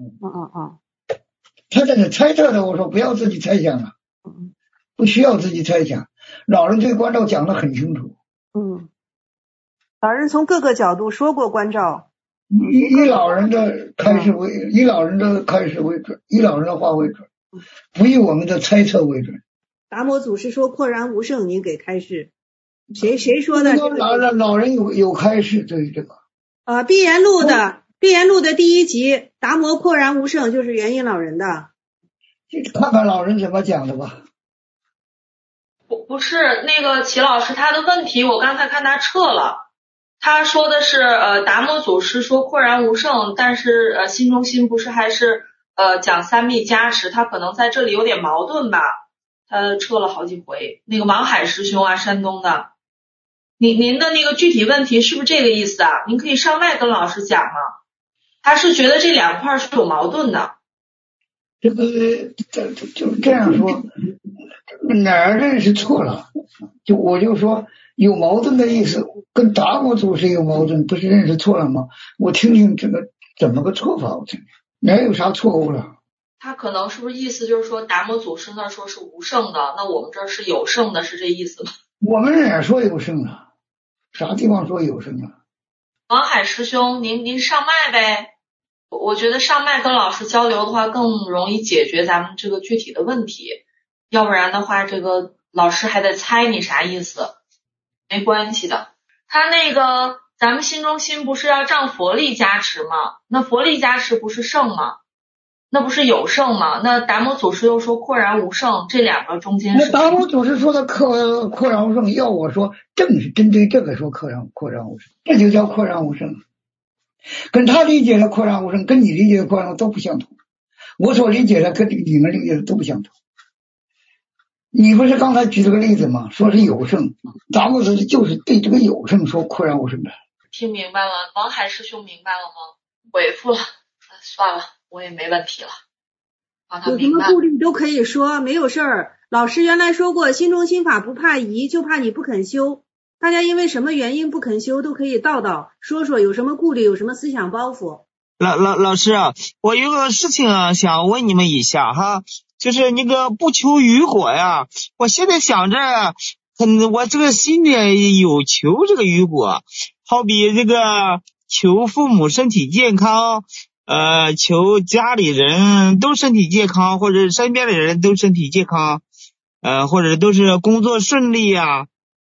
他这是猜测的，我说不要自己猜想了，不需要自己猜想。老人对关照讲得很清楚。 老人从各个角度说过关照。 以老人的开始为准，以老人的话为准，不以我们的猜测为准。 达摩祖师说廓然无圣，您给开示。谁说的？ 老人有开示对于这个。 碧岩录的第1集，达摩廓然无圣就是元印老人的。 看看老人怎么讲的吧。 不是那个齐老师，他的问题我刚才看他撤了。他说的是达摩祖师说廓然无圣，但是心中心不是还是讲三密加持，他可能在这里有点矛盾吧，他撤了好几回。那个王海师兄啊，山东的，您的那个具体问题是不是这个意思啊？您可以上麦跟老师讲吗？他是觉得这两块是有矛盾的。 这个就这样说，哪儿认识错了？我就说有矛盾的意思，跟达摩祖师有矛盾，不是认识错了吗？我听听这个怎么个错法，我听听哪有啥错误了？ 他可能是不是意思就是说达摩祖师那说是无圣的，那我们这是有圣的，是这意思吗？ 我们哪说有圣了？啥地方说有圣了？ 王海师兄，您上麦呗。我觉得上麦跟老师交流的话更容易解决咱们这个具体的问题，要不然的话这个老师还得猜你啥意思，没关系的。他那个咱们心中心不是要仗佛力加持吗？那佛力加持不是圣吗？那不是有圣吗？那达摩祖师又说廓然无圣，这两个中间是？ 那达摩祖师说的廓然无圣，要我说正是针对这个说廓然无圣，这就叫廓然无圣。跟他理解的廓然无圣跟你理解的廓然无圣都不相同，我所理解的跟你们理解的都不相同。你不是刚才举了个例子吗？说是有圣，达摩祖师就是对这个有圣说廓然无圣的。 听明白了，王海师兄明白了吗？回复了，算了，我也没问题了。 有什么顾虑都可以说，没有事儿。老师原来说过，心中心法不怕疑，就怕你不肯修。 大家因为什么原因不肯修，都可以道道说说，有什么顾虑，有什么思想包袱。 老师，我有个事情想问你们一下哈，就是那个不求雨果呀，我现在想着，我这个心里有求这个雨果，好比这个求父母身体健康，求家里人都身体健康，或者身边的人都身体健康，或者都是工作顺利呀，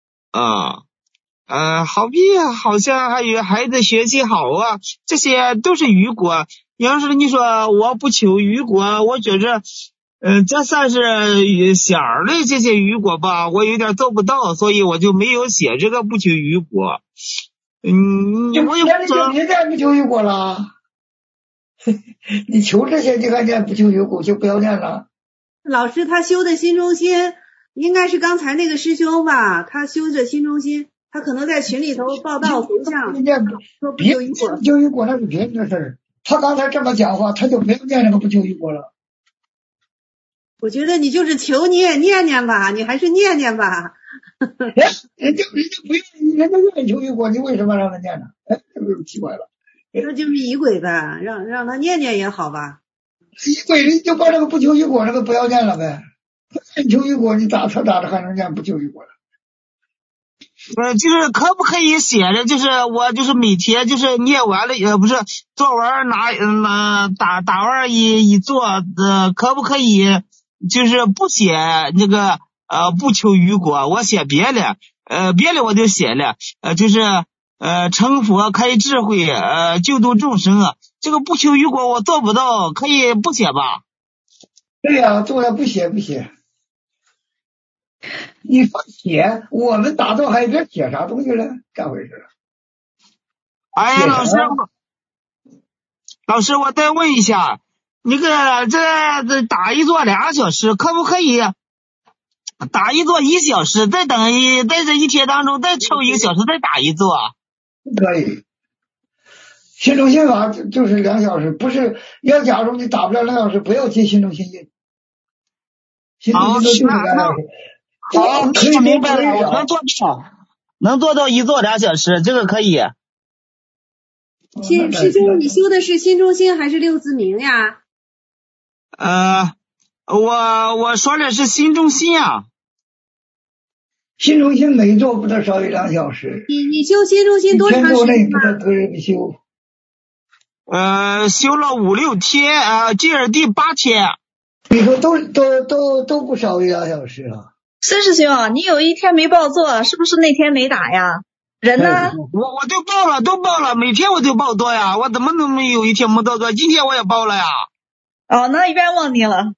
好像还有孩子学习好啊，这些都是雨果。要是你说我不求雨果，我觉着这算是小儿的这些雨果吧，我有点做不到，所以我就没有写这个不求雨果。我也不知道， 别再不求雨果了。你求这些，你看见不求雨果就不要念了。 老师他修的心中心，应该是刚才那个师兄吧？他修的心中心，他可能在群里头报道回向，说不求雨果。 不求雨果那是别人的事儿。他刚才这么讲话，他就没有念那个不求雨果了。 我觉得你就是求你也念念吧，你还是念念吧。 人家不愿意，人家愿意求雨果，你为什么让他念呢？这个奇怪了。 那就是仪轨呗，让他念念也好吧。 仪轨人就把这个不求雨果那个不要念了呗。他求雨果，你他咋着还能念不求雨果了？ 就是可不可以写的，就是我就是每天就是念完了，不是做完打完一做，可不可以就是不写那个不求雨果，我写别的，别的我就写了，就是成佛开智慧，救度众生啊，这个不求雨果我做不到，可以不写吧？ 对呀，做了不写。你说写，我们打坐还别写啥东西了，咋回事？ 哎呀，老师，我再问一下，那个这打一坐2小时，可不可以打一坐1小时，在这一天当中再抽1个小时再打一坐？ 可以。心中心法就是2小时，不是要假如你打不了2小时，不要接心中心印。心中心就是2小时。 好，我明白了，我能做到1坐2小时，这个可以。 师兄，你修的是心中心还是六字明呀？ 我说的是心中心啊。 心中心每做不得少于2小时。 你修心中心多长时间不得隔日不修。 修了5、6天，今儿第8天。 你说都不少于2小时啊。 孙师兄，你有一天没报做，是不是那天没打呀？人呢？ 我都报了，每天我都报做呀，我怎么能没有一天没到做？今天我也报了呀。 哦，那冤枉你了。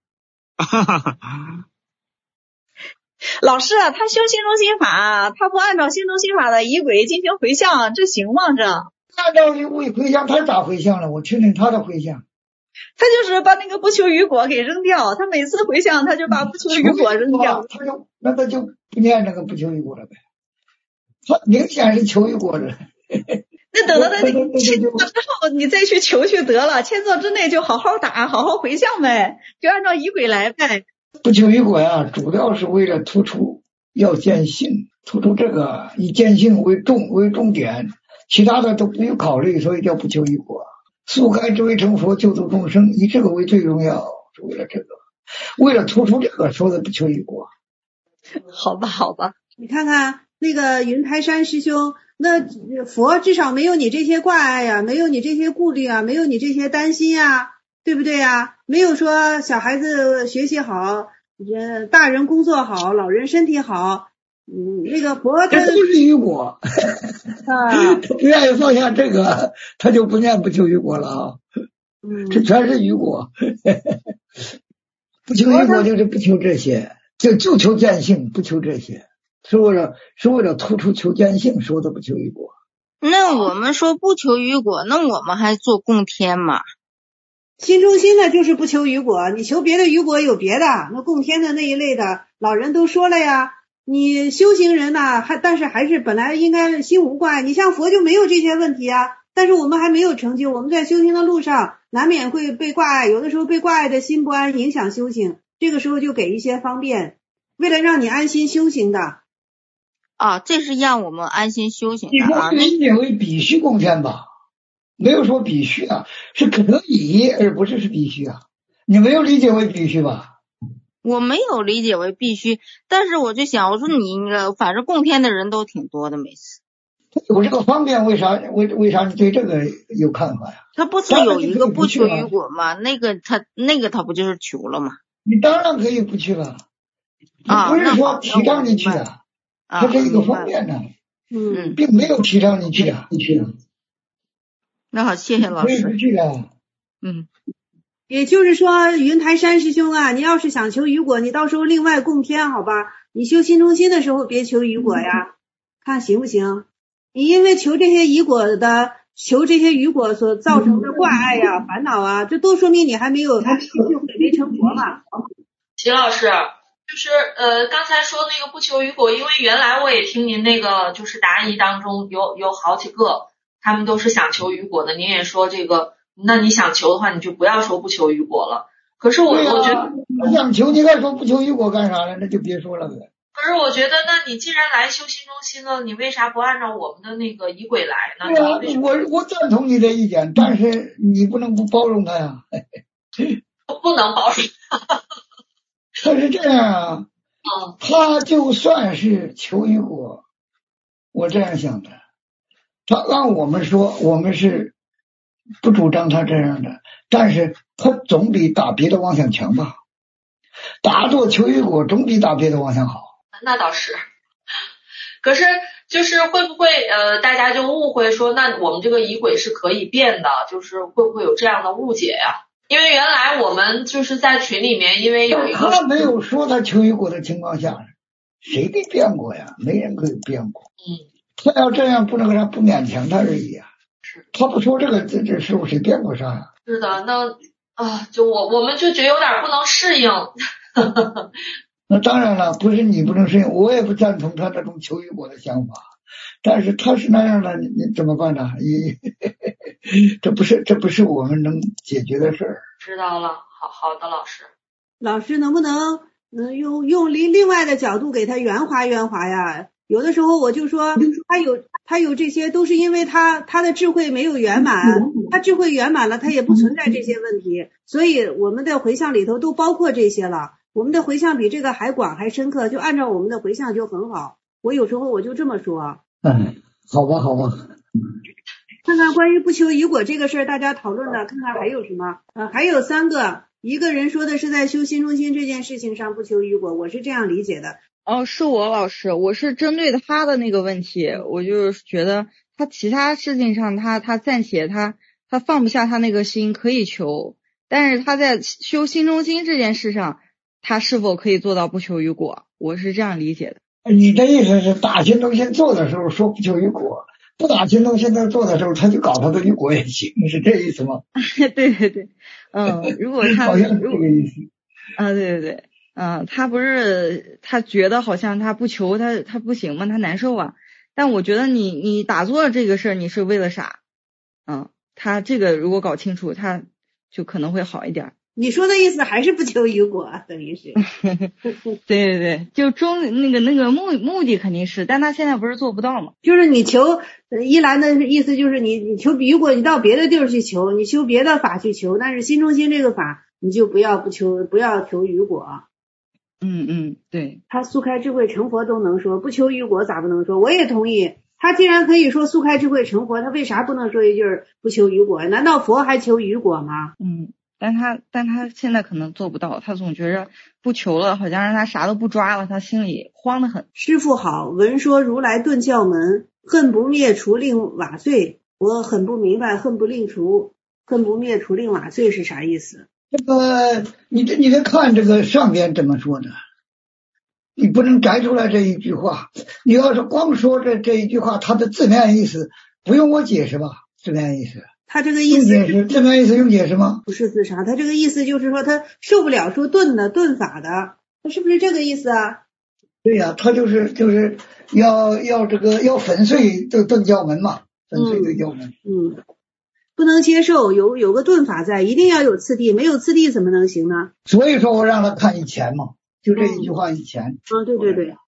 老师啊，他修心中心法，他不按照心中心法的仪轨进行回向，这行吗？这按照仪轨回向，他咋回向了？我听听他的回向。 他就是把那个不求雨果给扔掉，他每次回向他就把不求雨果扔掉。 他就不念那个不求雨果了呗。他明显是求雨果的。 那等到他签做之后，你再去求去得了。签做之内就好好打，好好回向呗，就按照仪轨来呗。 不求雨果呀，主要是为了突出要见性，突出这个以见性为重点，其他的都不用考虑，所以叫不求雨果。速开智慧成佛，救度众生，以这个为最重要，是为了这个，为了突出这个说的不求雨果。 好吧， 你看看那个云台山师兄，那佛至少没有你这些挂碍呀，没有你这些顾虑啊，没有你这些担心啊，对不对呀？没有说小孩子学习好，大人工作好，老人身体好，那个佛这都是雨果。他不愿意放下这个，他就不念不求雨果了啊。这全是雨果。不求雨果就是不求这些，就求见性，不求这些，是为了突出求见性说的不求雨果。 那我们说不求雨果，那我们还做供天嘛？ 心中心的就是不求雨果，你求别的雨果有别的，那供天的那一类的老人都说了呀。你修行人呐，但是还是本来应该心无挂碍，你像佛就没有这些问题啊。但是我们还没有成就，我们在修行的路上难免会被挂碍，有的时候被挂碍的心不安影响修行，这个时候就给一些方便，为了让你安心修行的。 啊，这是让我们安心修行你不的啊。 理解为必须贡献吧？没有说必须啊，是可以，而不是必须啊。你没有理解为必须吧？ 我没有理解为必须，但是我就想，我说你那个，反正供天的人都挺多的，每次。 有这个方便，为啥你对这个有看法呀？ 他不是有一个不求于果吗？那个他不就是求了吗？ 你当然可以不去了，不是说提倡你去啊，它是一个方便的，并没有提倡你去啊，你去。 那好，谢谢老师。 可以不去啊。 也就是说，云台山师兄啊，你要是想求雨果，你到时候另外供天好吧？你修心中心的时候别求雨果呀，看行不行？你因为求这些雨果所造成的挂碍呀、烦恼啊，这都说明你还没有智慧没成佛嘛。 齐老师，就是刚才说那个不求雨果，因为原来我也听您那个就是答疑当中有好几个，他们都是想求雨果的。您也说这个，那你想求的话，你就不要说不求雨果了。可是我觉得想求，你该说不求雨果干啥了？那就别说了呗。 可是我觉得，那你既然来修心中心了，你为啥不按照我们的那个仪轨来呢？ 对啊，我赞同你的意见，但是你不能不包容他呀。 不能包容他。 他是这样啊，他就算是求雨果，我这样想的，他按我们说，我们是不主张他这样的，但是他总比打别的妄想强吧？打坐求雨果总比打别的妄想好。 那倒是，可是就是会不会大家就误会说，那我们这个仪轨是可以变的，就是会不会有这样的误解呀？因为原来我们就是在群里面，因为有一个他没有说他求雨果的情况下，谁给变过呀？没人可以变过。他要这样不能让他不勉强他而已啊。是，他不说这个，这师傅谁变过啥呀？ 是的，那就我们就觉得有点不能适应。 那当然了，不是你不能适应，我也不赞同他那种求雨果的想法，但是他是那样的，你怎么办呢？这不是我们能解决的事儿。 知道了，好的，老师。 老师能不能用另外的角度给他圆滑呀？有的时候我就说他有这些都是因为他的智慧没有圆满，他智慧圆满了，他也不存在这些问题，所以我们的回向里头都包括这些了。我们的回向比这个还广还深刻，就按照我们的回向就很好。我有时候我就这么说。 好吧。 看看关于不求雨果这个事儿，大家讨论的，看看还有什么？还有3个，一个人说的是在修心中心这件事情上不求雨果，我是这样理解的。 是我老师，我是针对他的那个问题，我就是觉得他其他事情上他暂且他放不下他那个心可以求，但是他在修心中心这件事上，他是否可以做到不求雨果？我是这样理解的。 你的意思是打心中心做的时候说不求雨果，不打心中心在做的时候他就搞他的雨果也行，是这意思吗？ 对，如果他好像是这个意思。 对，他不是他觉得好像他不求他不行吗？他难受啊。但我觉得你打坐这个事儿你是为了啥？他这个如果搞清楚，他就可能会好一点。 你说的意思还是不求雨果，等于是。 对，就那个目的肯定是，但他现在不是做不到吗？ 就是你求依兰的意思就是你求雨果，你到别的地儿去求，你修别的法去求，但是心中心这个法你就不要求雨果。 对。 他速开智慧成佛都能说，不求雨果咋不能说？我也同意。他既然可以说速开智慧成佛，他为啥不能说一句不求雨果？难道佛还求雨果吗？ 但他现在可能做不到，他总觉着不求了，好像让他啥都不抓了，他心里慌得很。 师父好，闻说如来顿教门，恨不灭除令瓦罪。我很不明白，恨不灭除令瓦罪是啥意思？ 这个你得看这个上边怎么说的，你不能摘出来这一句话。你要是光说这一句话，它的字面意思不用我解释吧？字面意思。 他这个意思是字面意思用解释吗？ 不是自杀，他这个意思就是说他受不了说顿法的，他是不是这个意思啊？ 对呀，他就是要这个要粉碎这顿教门嘛，粉碎这个教门。 不能接受有个顿法在，一定要有次第，没有次第怎么能行呢？ 所以说我让他看以前嘛，就这一句话以前。 对。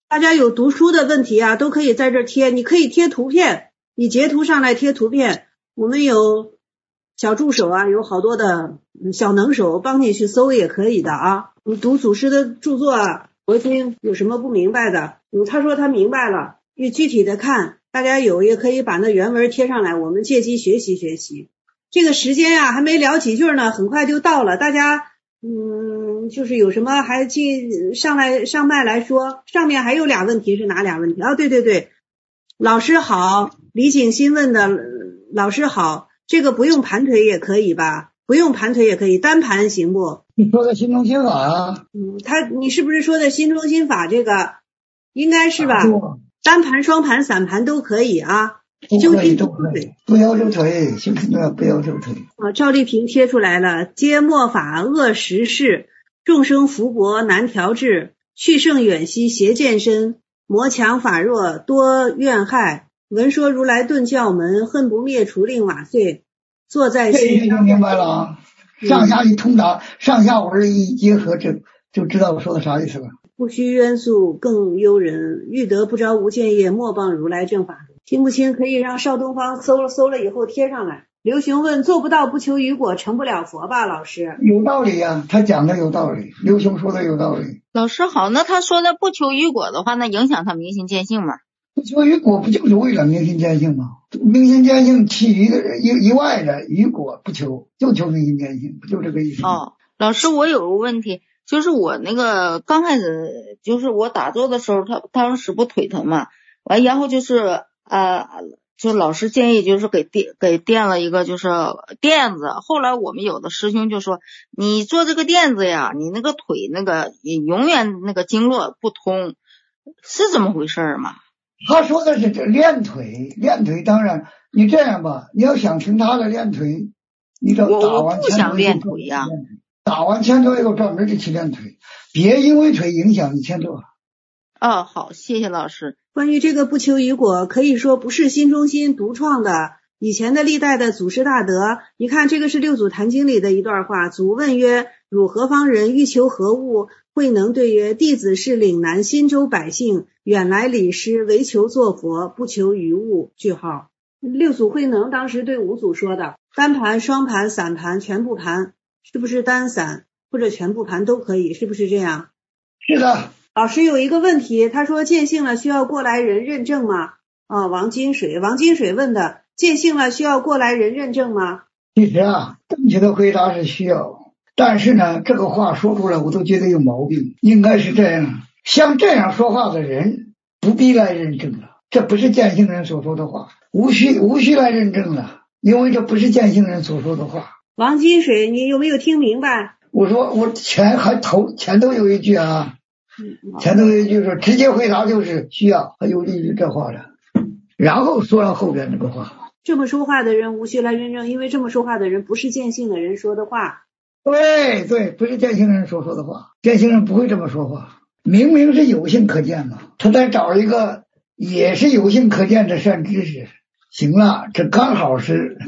大家有读书的问题啊，都可以在这儿贴，你可以贴图片，你截图上来贴图片，我们有小助手啊，有好多的小能手帮你去搜也可以的啊。你读祖师的著作啊，佛经有什么不明白的，他说他明白了，你具体的看，大家有也可以把那原文贴上来，我们借机学习学习。这个时间啊还没聊几句呢，很快就到了，大家就是有什么还去上麦来说。上面还有俩问题，是哪俩问题啊？对对对，老师好，李景新问的，老师好，这个不用盘腿也可以吧？不用盘腿也可以，单盘行不？ 你说的心中心法啊？ 你是不是说的心中心法这个？应该是吧？单盘、双盘、散盘都可以啊。 都可以，不要求腿，修行的不要求腿。 赵丽萍贴出来了，皆末法恶时事，众生福薄难调治，去圣远兮邪见身，魔强法弱多怨害，闻说如来顿教门，恨不灭除令瓦碎，坐在心。 这就明白了啊，上下一通达，上下文一结合，就知道我说的啥意思了。 不须冤诉更幽人，欲得不着无间业，莫谤如来正法。听不清可以让邵东方搜了以后贴上来。刘雄问，做不到不求于果，成不了佛吧？老师有道理呀，他讲的有道理，刘雄说的有道理。 老师好，那他说的不求于果的话，那影响他明心见性吗？ 不求于果不就是为了明心见性吗？明心见性其余的以外的于果不求，就求明心见性，不就这个意思吗？ 哦，老师我有个问题，就是我那个刚开始就是我打坐的时候，他当时不腿疼嘛，完然后就是就老师建议就是给垫了一个就是垫子，后来我们有的师兄就说，你做这个垫子呀，你那个腿那个你永远那个经络不通，是这么回事吗？ 他说的是这练腿当然你这样吧，你要想听他的练腿，你得打完我不想练腿呀， 打完前头以后专门的去练腿，别因为腿影响你前头。 哦，好，谢谢老师。 关于这个不求于果，可以说不是心中心独创的，以前的历代的祖师大德，你看这个是六祖坛经里的一段话，祖问曰，汝何方人，欲求何物？慧能对曰，弟子是岭南新州百姓，远来礼师，唯求作佛，不求于物。句号。六祖慧能当时对五祖说的，单盘、双盘、散盘、全部盘，是不是单散或者全部盘都可以，是不是这样？ 是的。 老师有一个问题，他说见性了需要过来人认证吗？王金水问的，见性了需要过来人认证吗？ 其实正确的回答是需要，但是呢，这个话说出来我都觉得有毛病，应该是这样，像这样说话的人不必来认证了，这不是见性人所说的话，无需来认证了，因为这不是见性人所说的话。 王金水，你有没有听明白？ 我说我前头有一句前头有一句说直接回答就是需要，还有利于这话的，然后说了后边这个话。 这么说话的人无需来认证，因为这么说话的人不是见性的人说的话。 对，不是见性人所说的话，见性人不会这么说话，明明是有性可见嘛，他再找一个也是有性可见的善知识，行了，这刚好是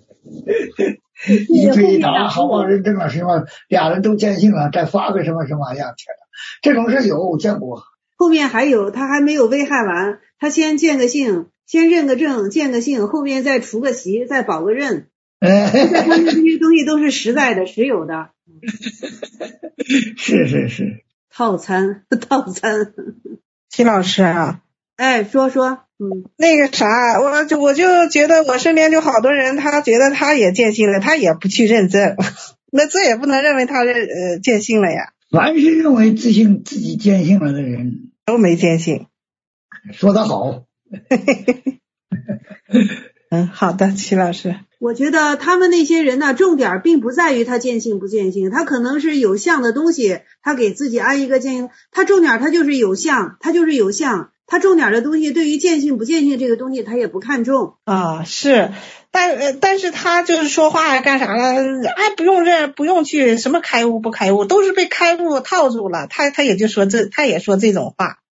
一对一打，好好认证了，什么俩人都见性了，再发个什么玩意儿，这种事有见过。 后面还有，他还没有危害完，他先见个性，先认个证，见个性，后面再除个习，再保个认。他们这些东西都是实在的、实有的。 是。 套餐。 齐老师啊， 哎，说， 那个啥，我就觉得我身边就好多人，他觉得他也见性了，他也不去认证，那这也不能认为他见性了呀。 凡是认为自己见性了的人都没见性。 说得好。 好的，齐老师。 我觉得他们那些人呢，重点并不在于他见性不见性，他可能是有相的东西，他给自己安一个见性，他重点他就是有相，他重点的东西对于见性不见性这个东西他也不看重是，但是他就是说话干啥了？不用认，不用去什么开悟不开悟，都是被开悟套住了。他也说这种话。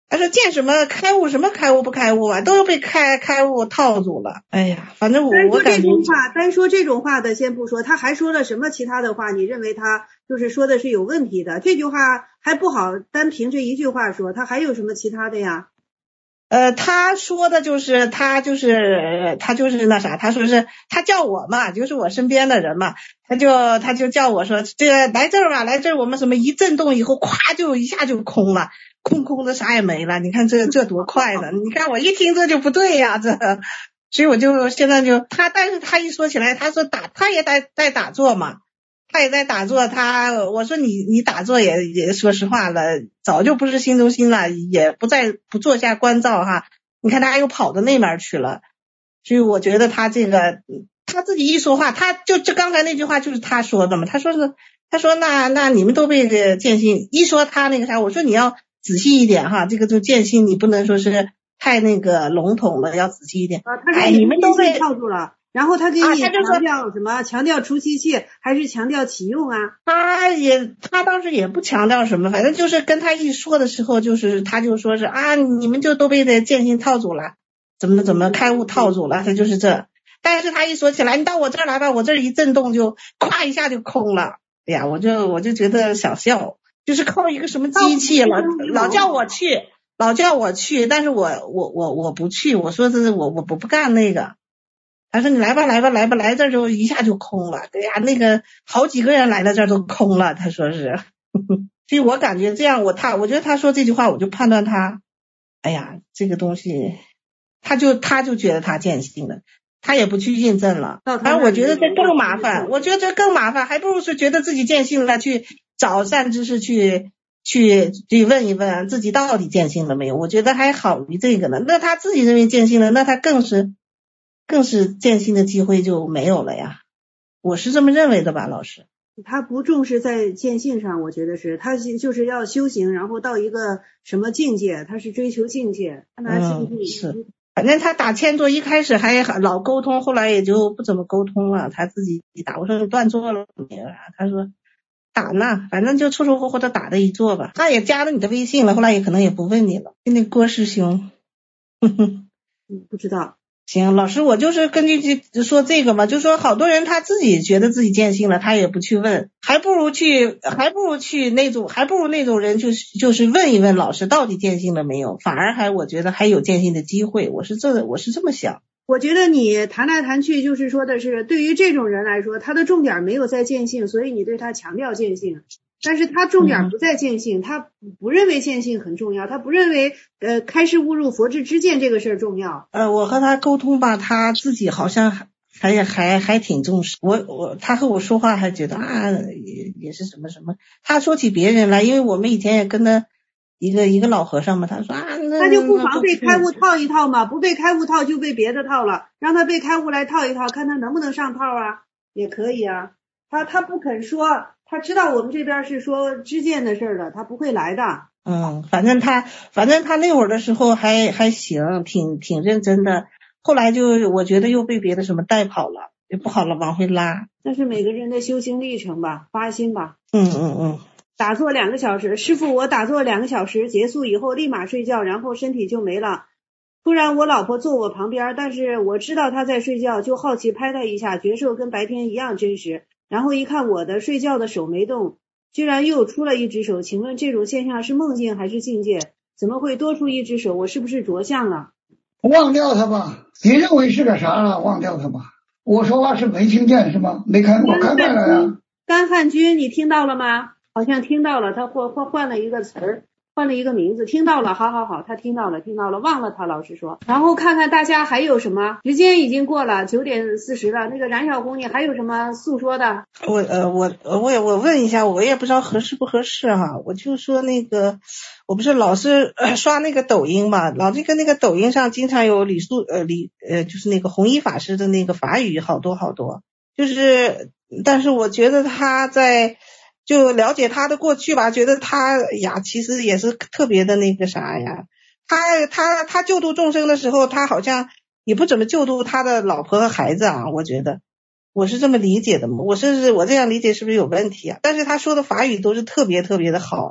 他说见什么开悟，什么开悟不开悟啊，都被开悟套住了。哎呀，反正我感觉单说这种话的先不说，他还说了什么其他的话？你认为他就是说的是有问题的？这句话还不好单凭这一句话说，他还有什么其他的呀？ 他说的就是他就是那啥，他说是他叫我嘛，就是我身边的人嘛，他就叫我说这个来这儿吧，来这儿我们什么一震动以后，咵就一下就空了，空的啥也没了。你看这多快呢？你看我一听这就不对呀，这，所以我就现在就但是他一说起来，他说他也在打坐嘛。他也在打坐，我说你打坐也说实话了，早就不是心中心了，也不坐下观照哈。你看他又跑到那边去了，所以我觉得他这个他自己一说话，他就这刚才那句话就是他说的嘛。他说那你们都被这个见性，一说他那个啥，我说你要仔细一点哈，这个就见性你不能说是太那个笼统了，要仔细一点。 他说你们都被套住了。然后他给你强调什么？强调除习气还是强调启用啊？ 他当时也不强调什么，反正就是跟他一说的时候，就是他就说是啊，你们就都被这见性套住了，怎么开悟套住了，他就是这。但是他一说起来，你到我这儿来吧，我这儿一震动就咵一下就空了。哎呀，我就觉得想笑，就是靠一个什么机器老叫我去，但是我不去，我说这是我不干那个。他说你来吧，来这儿就一下就空了。对呀，那个好几个人来到这儿都空了，他说是。所以我感觉这样，我觉得他说这句话，我就判断他，哎呀，这个东西，他就觉得他见性了，他也不去印证了。反正我觉得这更麻烦，还不如是觉得自己见性了，去找善知识去问一问自己到底见性了没有，我觉得还好于这个呢。那他自己认为见性了，那他更是见性的机会就没有了呀，我是这么认为的吧，老师。 他不重视在见性上，我觉得是他就是要修行，然后到一个什么境界，他是追求境界。 是，反正他打千坐一开始还老沟通，后来也就不怎么沟通了，他自己打。我说你断坐了没有啊？他说打呢，反正就凑凑合合的打的一坐吧。他也加了你的微信了，后来也可能也不问你了。就那郭师兄， 不知道。 行，老师，我就是根据说这个嘛，就说好多人他自己觉得自己见性了，他也不去问，还不如那种人就是问一问老师到底见性了没有，反而我觉得还有见性的机会，我是这么想。 我觉得你谈来谈去就是说的是，对于这种人来说，他的重点没有在见性，所以你对他强调见性。但是他重点不在见性，他不认为见性很重要，他不认为开示悟入佛智之见这个事儿重要。 我和他沟通吧，他自己好像还挺重视他和我说话还觉得啊也是什么什么。他说起别人来，因为我们以前也跟他一个老和尚嘛，他说啊他就不妨被开悟套一套嘛，不被开悟套就被别的套了，让他被开悟来套一套，看他能不能上套啊，也可以啊。他不肯说，他知道我们这边是说知见的事儿的，他不会来的。 反正他那会儿的时候还行，挺认真的。后来就我觉得又被别的什么带跑了，也不好了，往回拉。 那是每个人的修行历程吧，发心吧。 打坐2个小时，师父，我打坐2个小时结束以后立马睡觉，然后身体就没了。突然我老婆坐我旁边，但是我知道她在睡觉，就好奇拍她一下，觉受跟白天一样真实。然后一看我的睡觉的手没动，居然又出了一只手，请问这种现象是梦境还是境界？怎么会多出一只手？我是不是着相了？ 忘掉它吧，你认为是个啥了？忘掉它吧。我说话是没听见是吗？没看，我看见了呀。 甘汉君，你听到了吗？好像听到了，他换了一个词儿，换了一个名字，听到了，好，他听到了，忘了他老师说。然后看看大家还有什么，时间已经过了9点40了，那个冉小红你还有什么诉说的？ 我问一下，我也不知道合适不合适哈，我就说那个，我不是老是刷那个抖音嘛，老这个那个抖音上经常有就是那个弘一法师的那个法语好多，就是但是我觉得他就了解他的过去吧，觉得他呀其实也是特别的那个啥呀，他救度众生的时候，他好像也不怎么救度他的老婆和孩子啊，我觉得我是这么理解的嘛，我这样理解是不是有问题啊？但是他说的法语都是特别特别的好呀，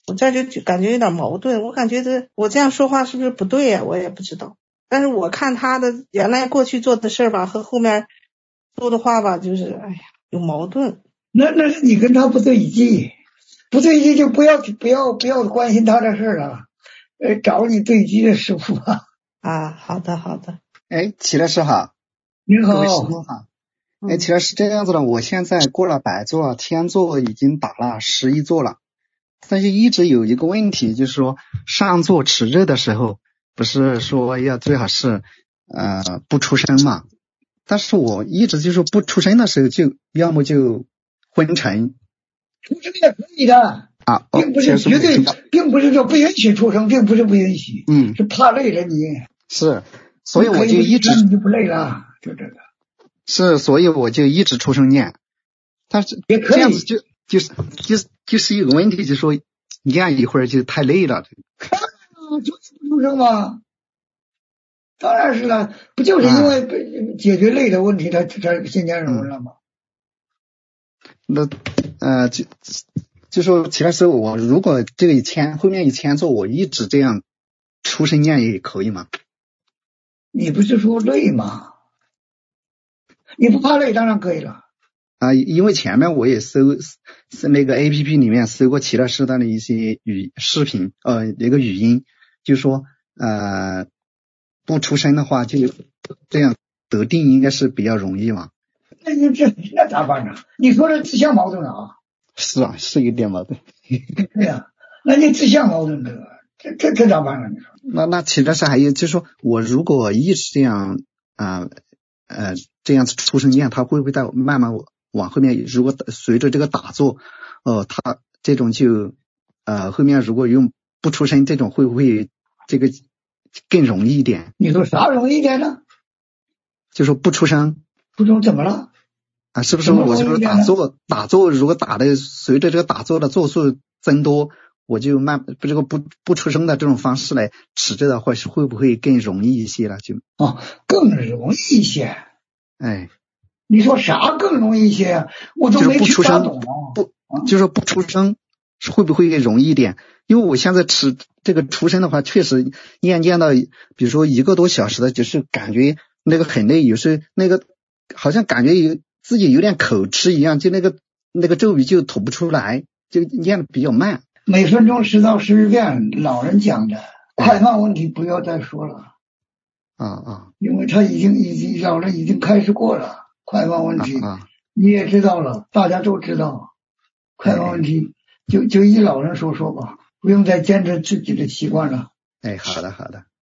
我这就感觉有点矛盾，我感觉我这样说话是不是不对呀？我也不知道。但是我看他的原来过去做的事儿吧，和后面说的话吧，就是哎呀有矛盾。 那是你跟他不对机，不对机就不要关心他的事了，找你对机的师傅吧。 啊，好的。 哎，齐老师好。 你好。 各位师兄好。哎，齐老师这样子的，我现在过了100座，天座已经打了11座了，但是一直有一个问题，就是说上座持日的时候，不是说要最好是不出声嘛？但是我一直就说不出声的时候，就要么就昏沉。 出声也可以的啊，并不是绝对，并不是说不允许出声，并不是不允许，是怕累了你。 是，所以我就一直你就不累了，就这个。 是，所以我就一直出声念。但是这样子就是有个问题，就是说念一会儿就太累了。 就是不出声吗？当然是了，不就是因为解决累的问题，他先念什么了吗？ 那就说其他时候我如果这个后面1000座我一直这样出声念也可以吗？ 你不是说累吗？你不怕累当然可以了。 因为前面我也搜那个 APP 里面搜过齐老师的一些视频，一个语音，就说不出声的话就这样得定应该是比较容易嘛。 那咋办呢？你说的自相矛盾啊。 是啊，是有点矛盾。 对呀，那你自相矛盾这咋办呢？你说。 那其实是还有就是说我如果一直这样这样子出声念，它会不会在慢慢往后面，如果随着这个打坐它这种就后面如果用不出声这种会不会这个更容易一点？ 你说啥容易一点呢？ 就说不出声。 不出声怎么了？ 是不是我这个打坐如果打的随着这个打坐的坐数增多，我就这个不出声的这种方式来持着的话，会不会更容易一些了？就更容易一些。 哎， 你说啥更容易一些？我都没听懂。 就是不出声会不会更容易一点？因为我现在持这个出声的话，确实念到比如说1个多小时的，就是感觉那个很累，有时那个好像感觉自己有点口吃一样，就那个咒语就吐不出来，就念的比较慢。 每分钟10到11遍，老人讲的，快慢问题不要再说了。因为他老人已经开始过了快慢问题，你也知道了，大家都知道快慢问题，就依老人说吧，不用再坚持自己的习惯了。 好的。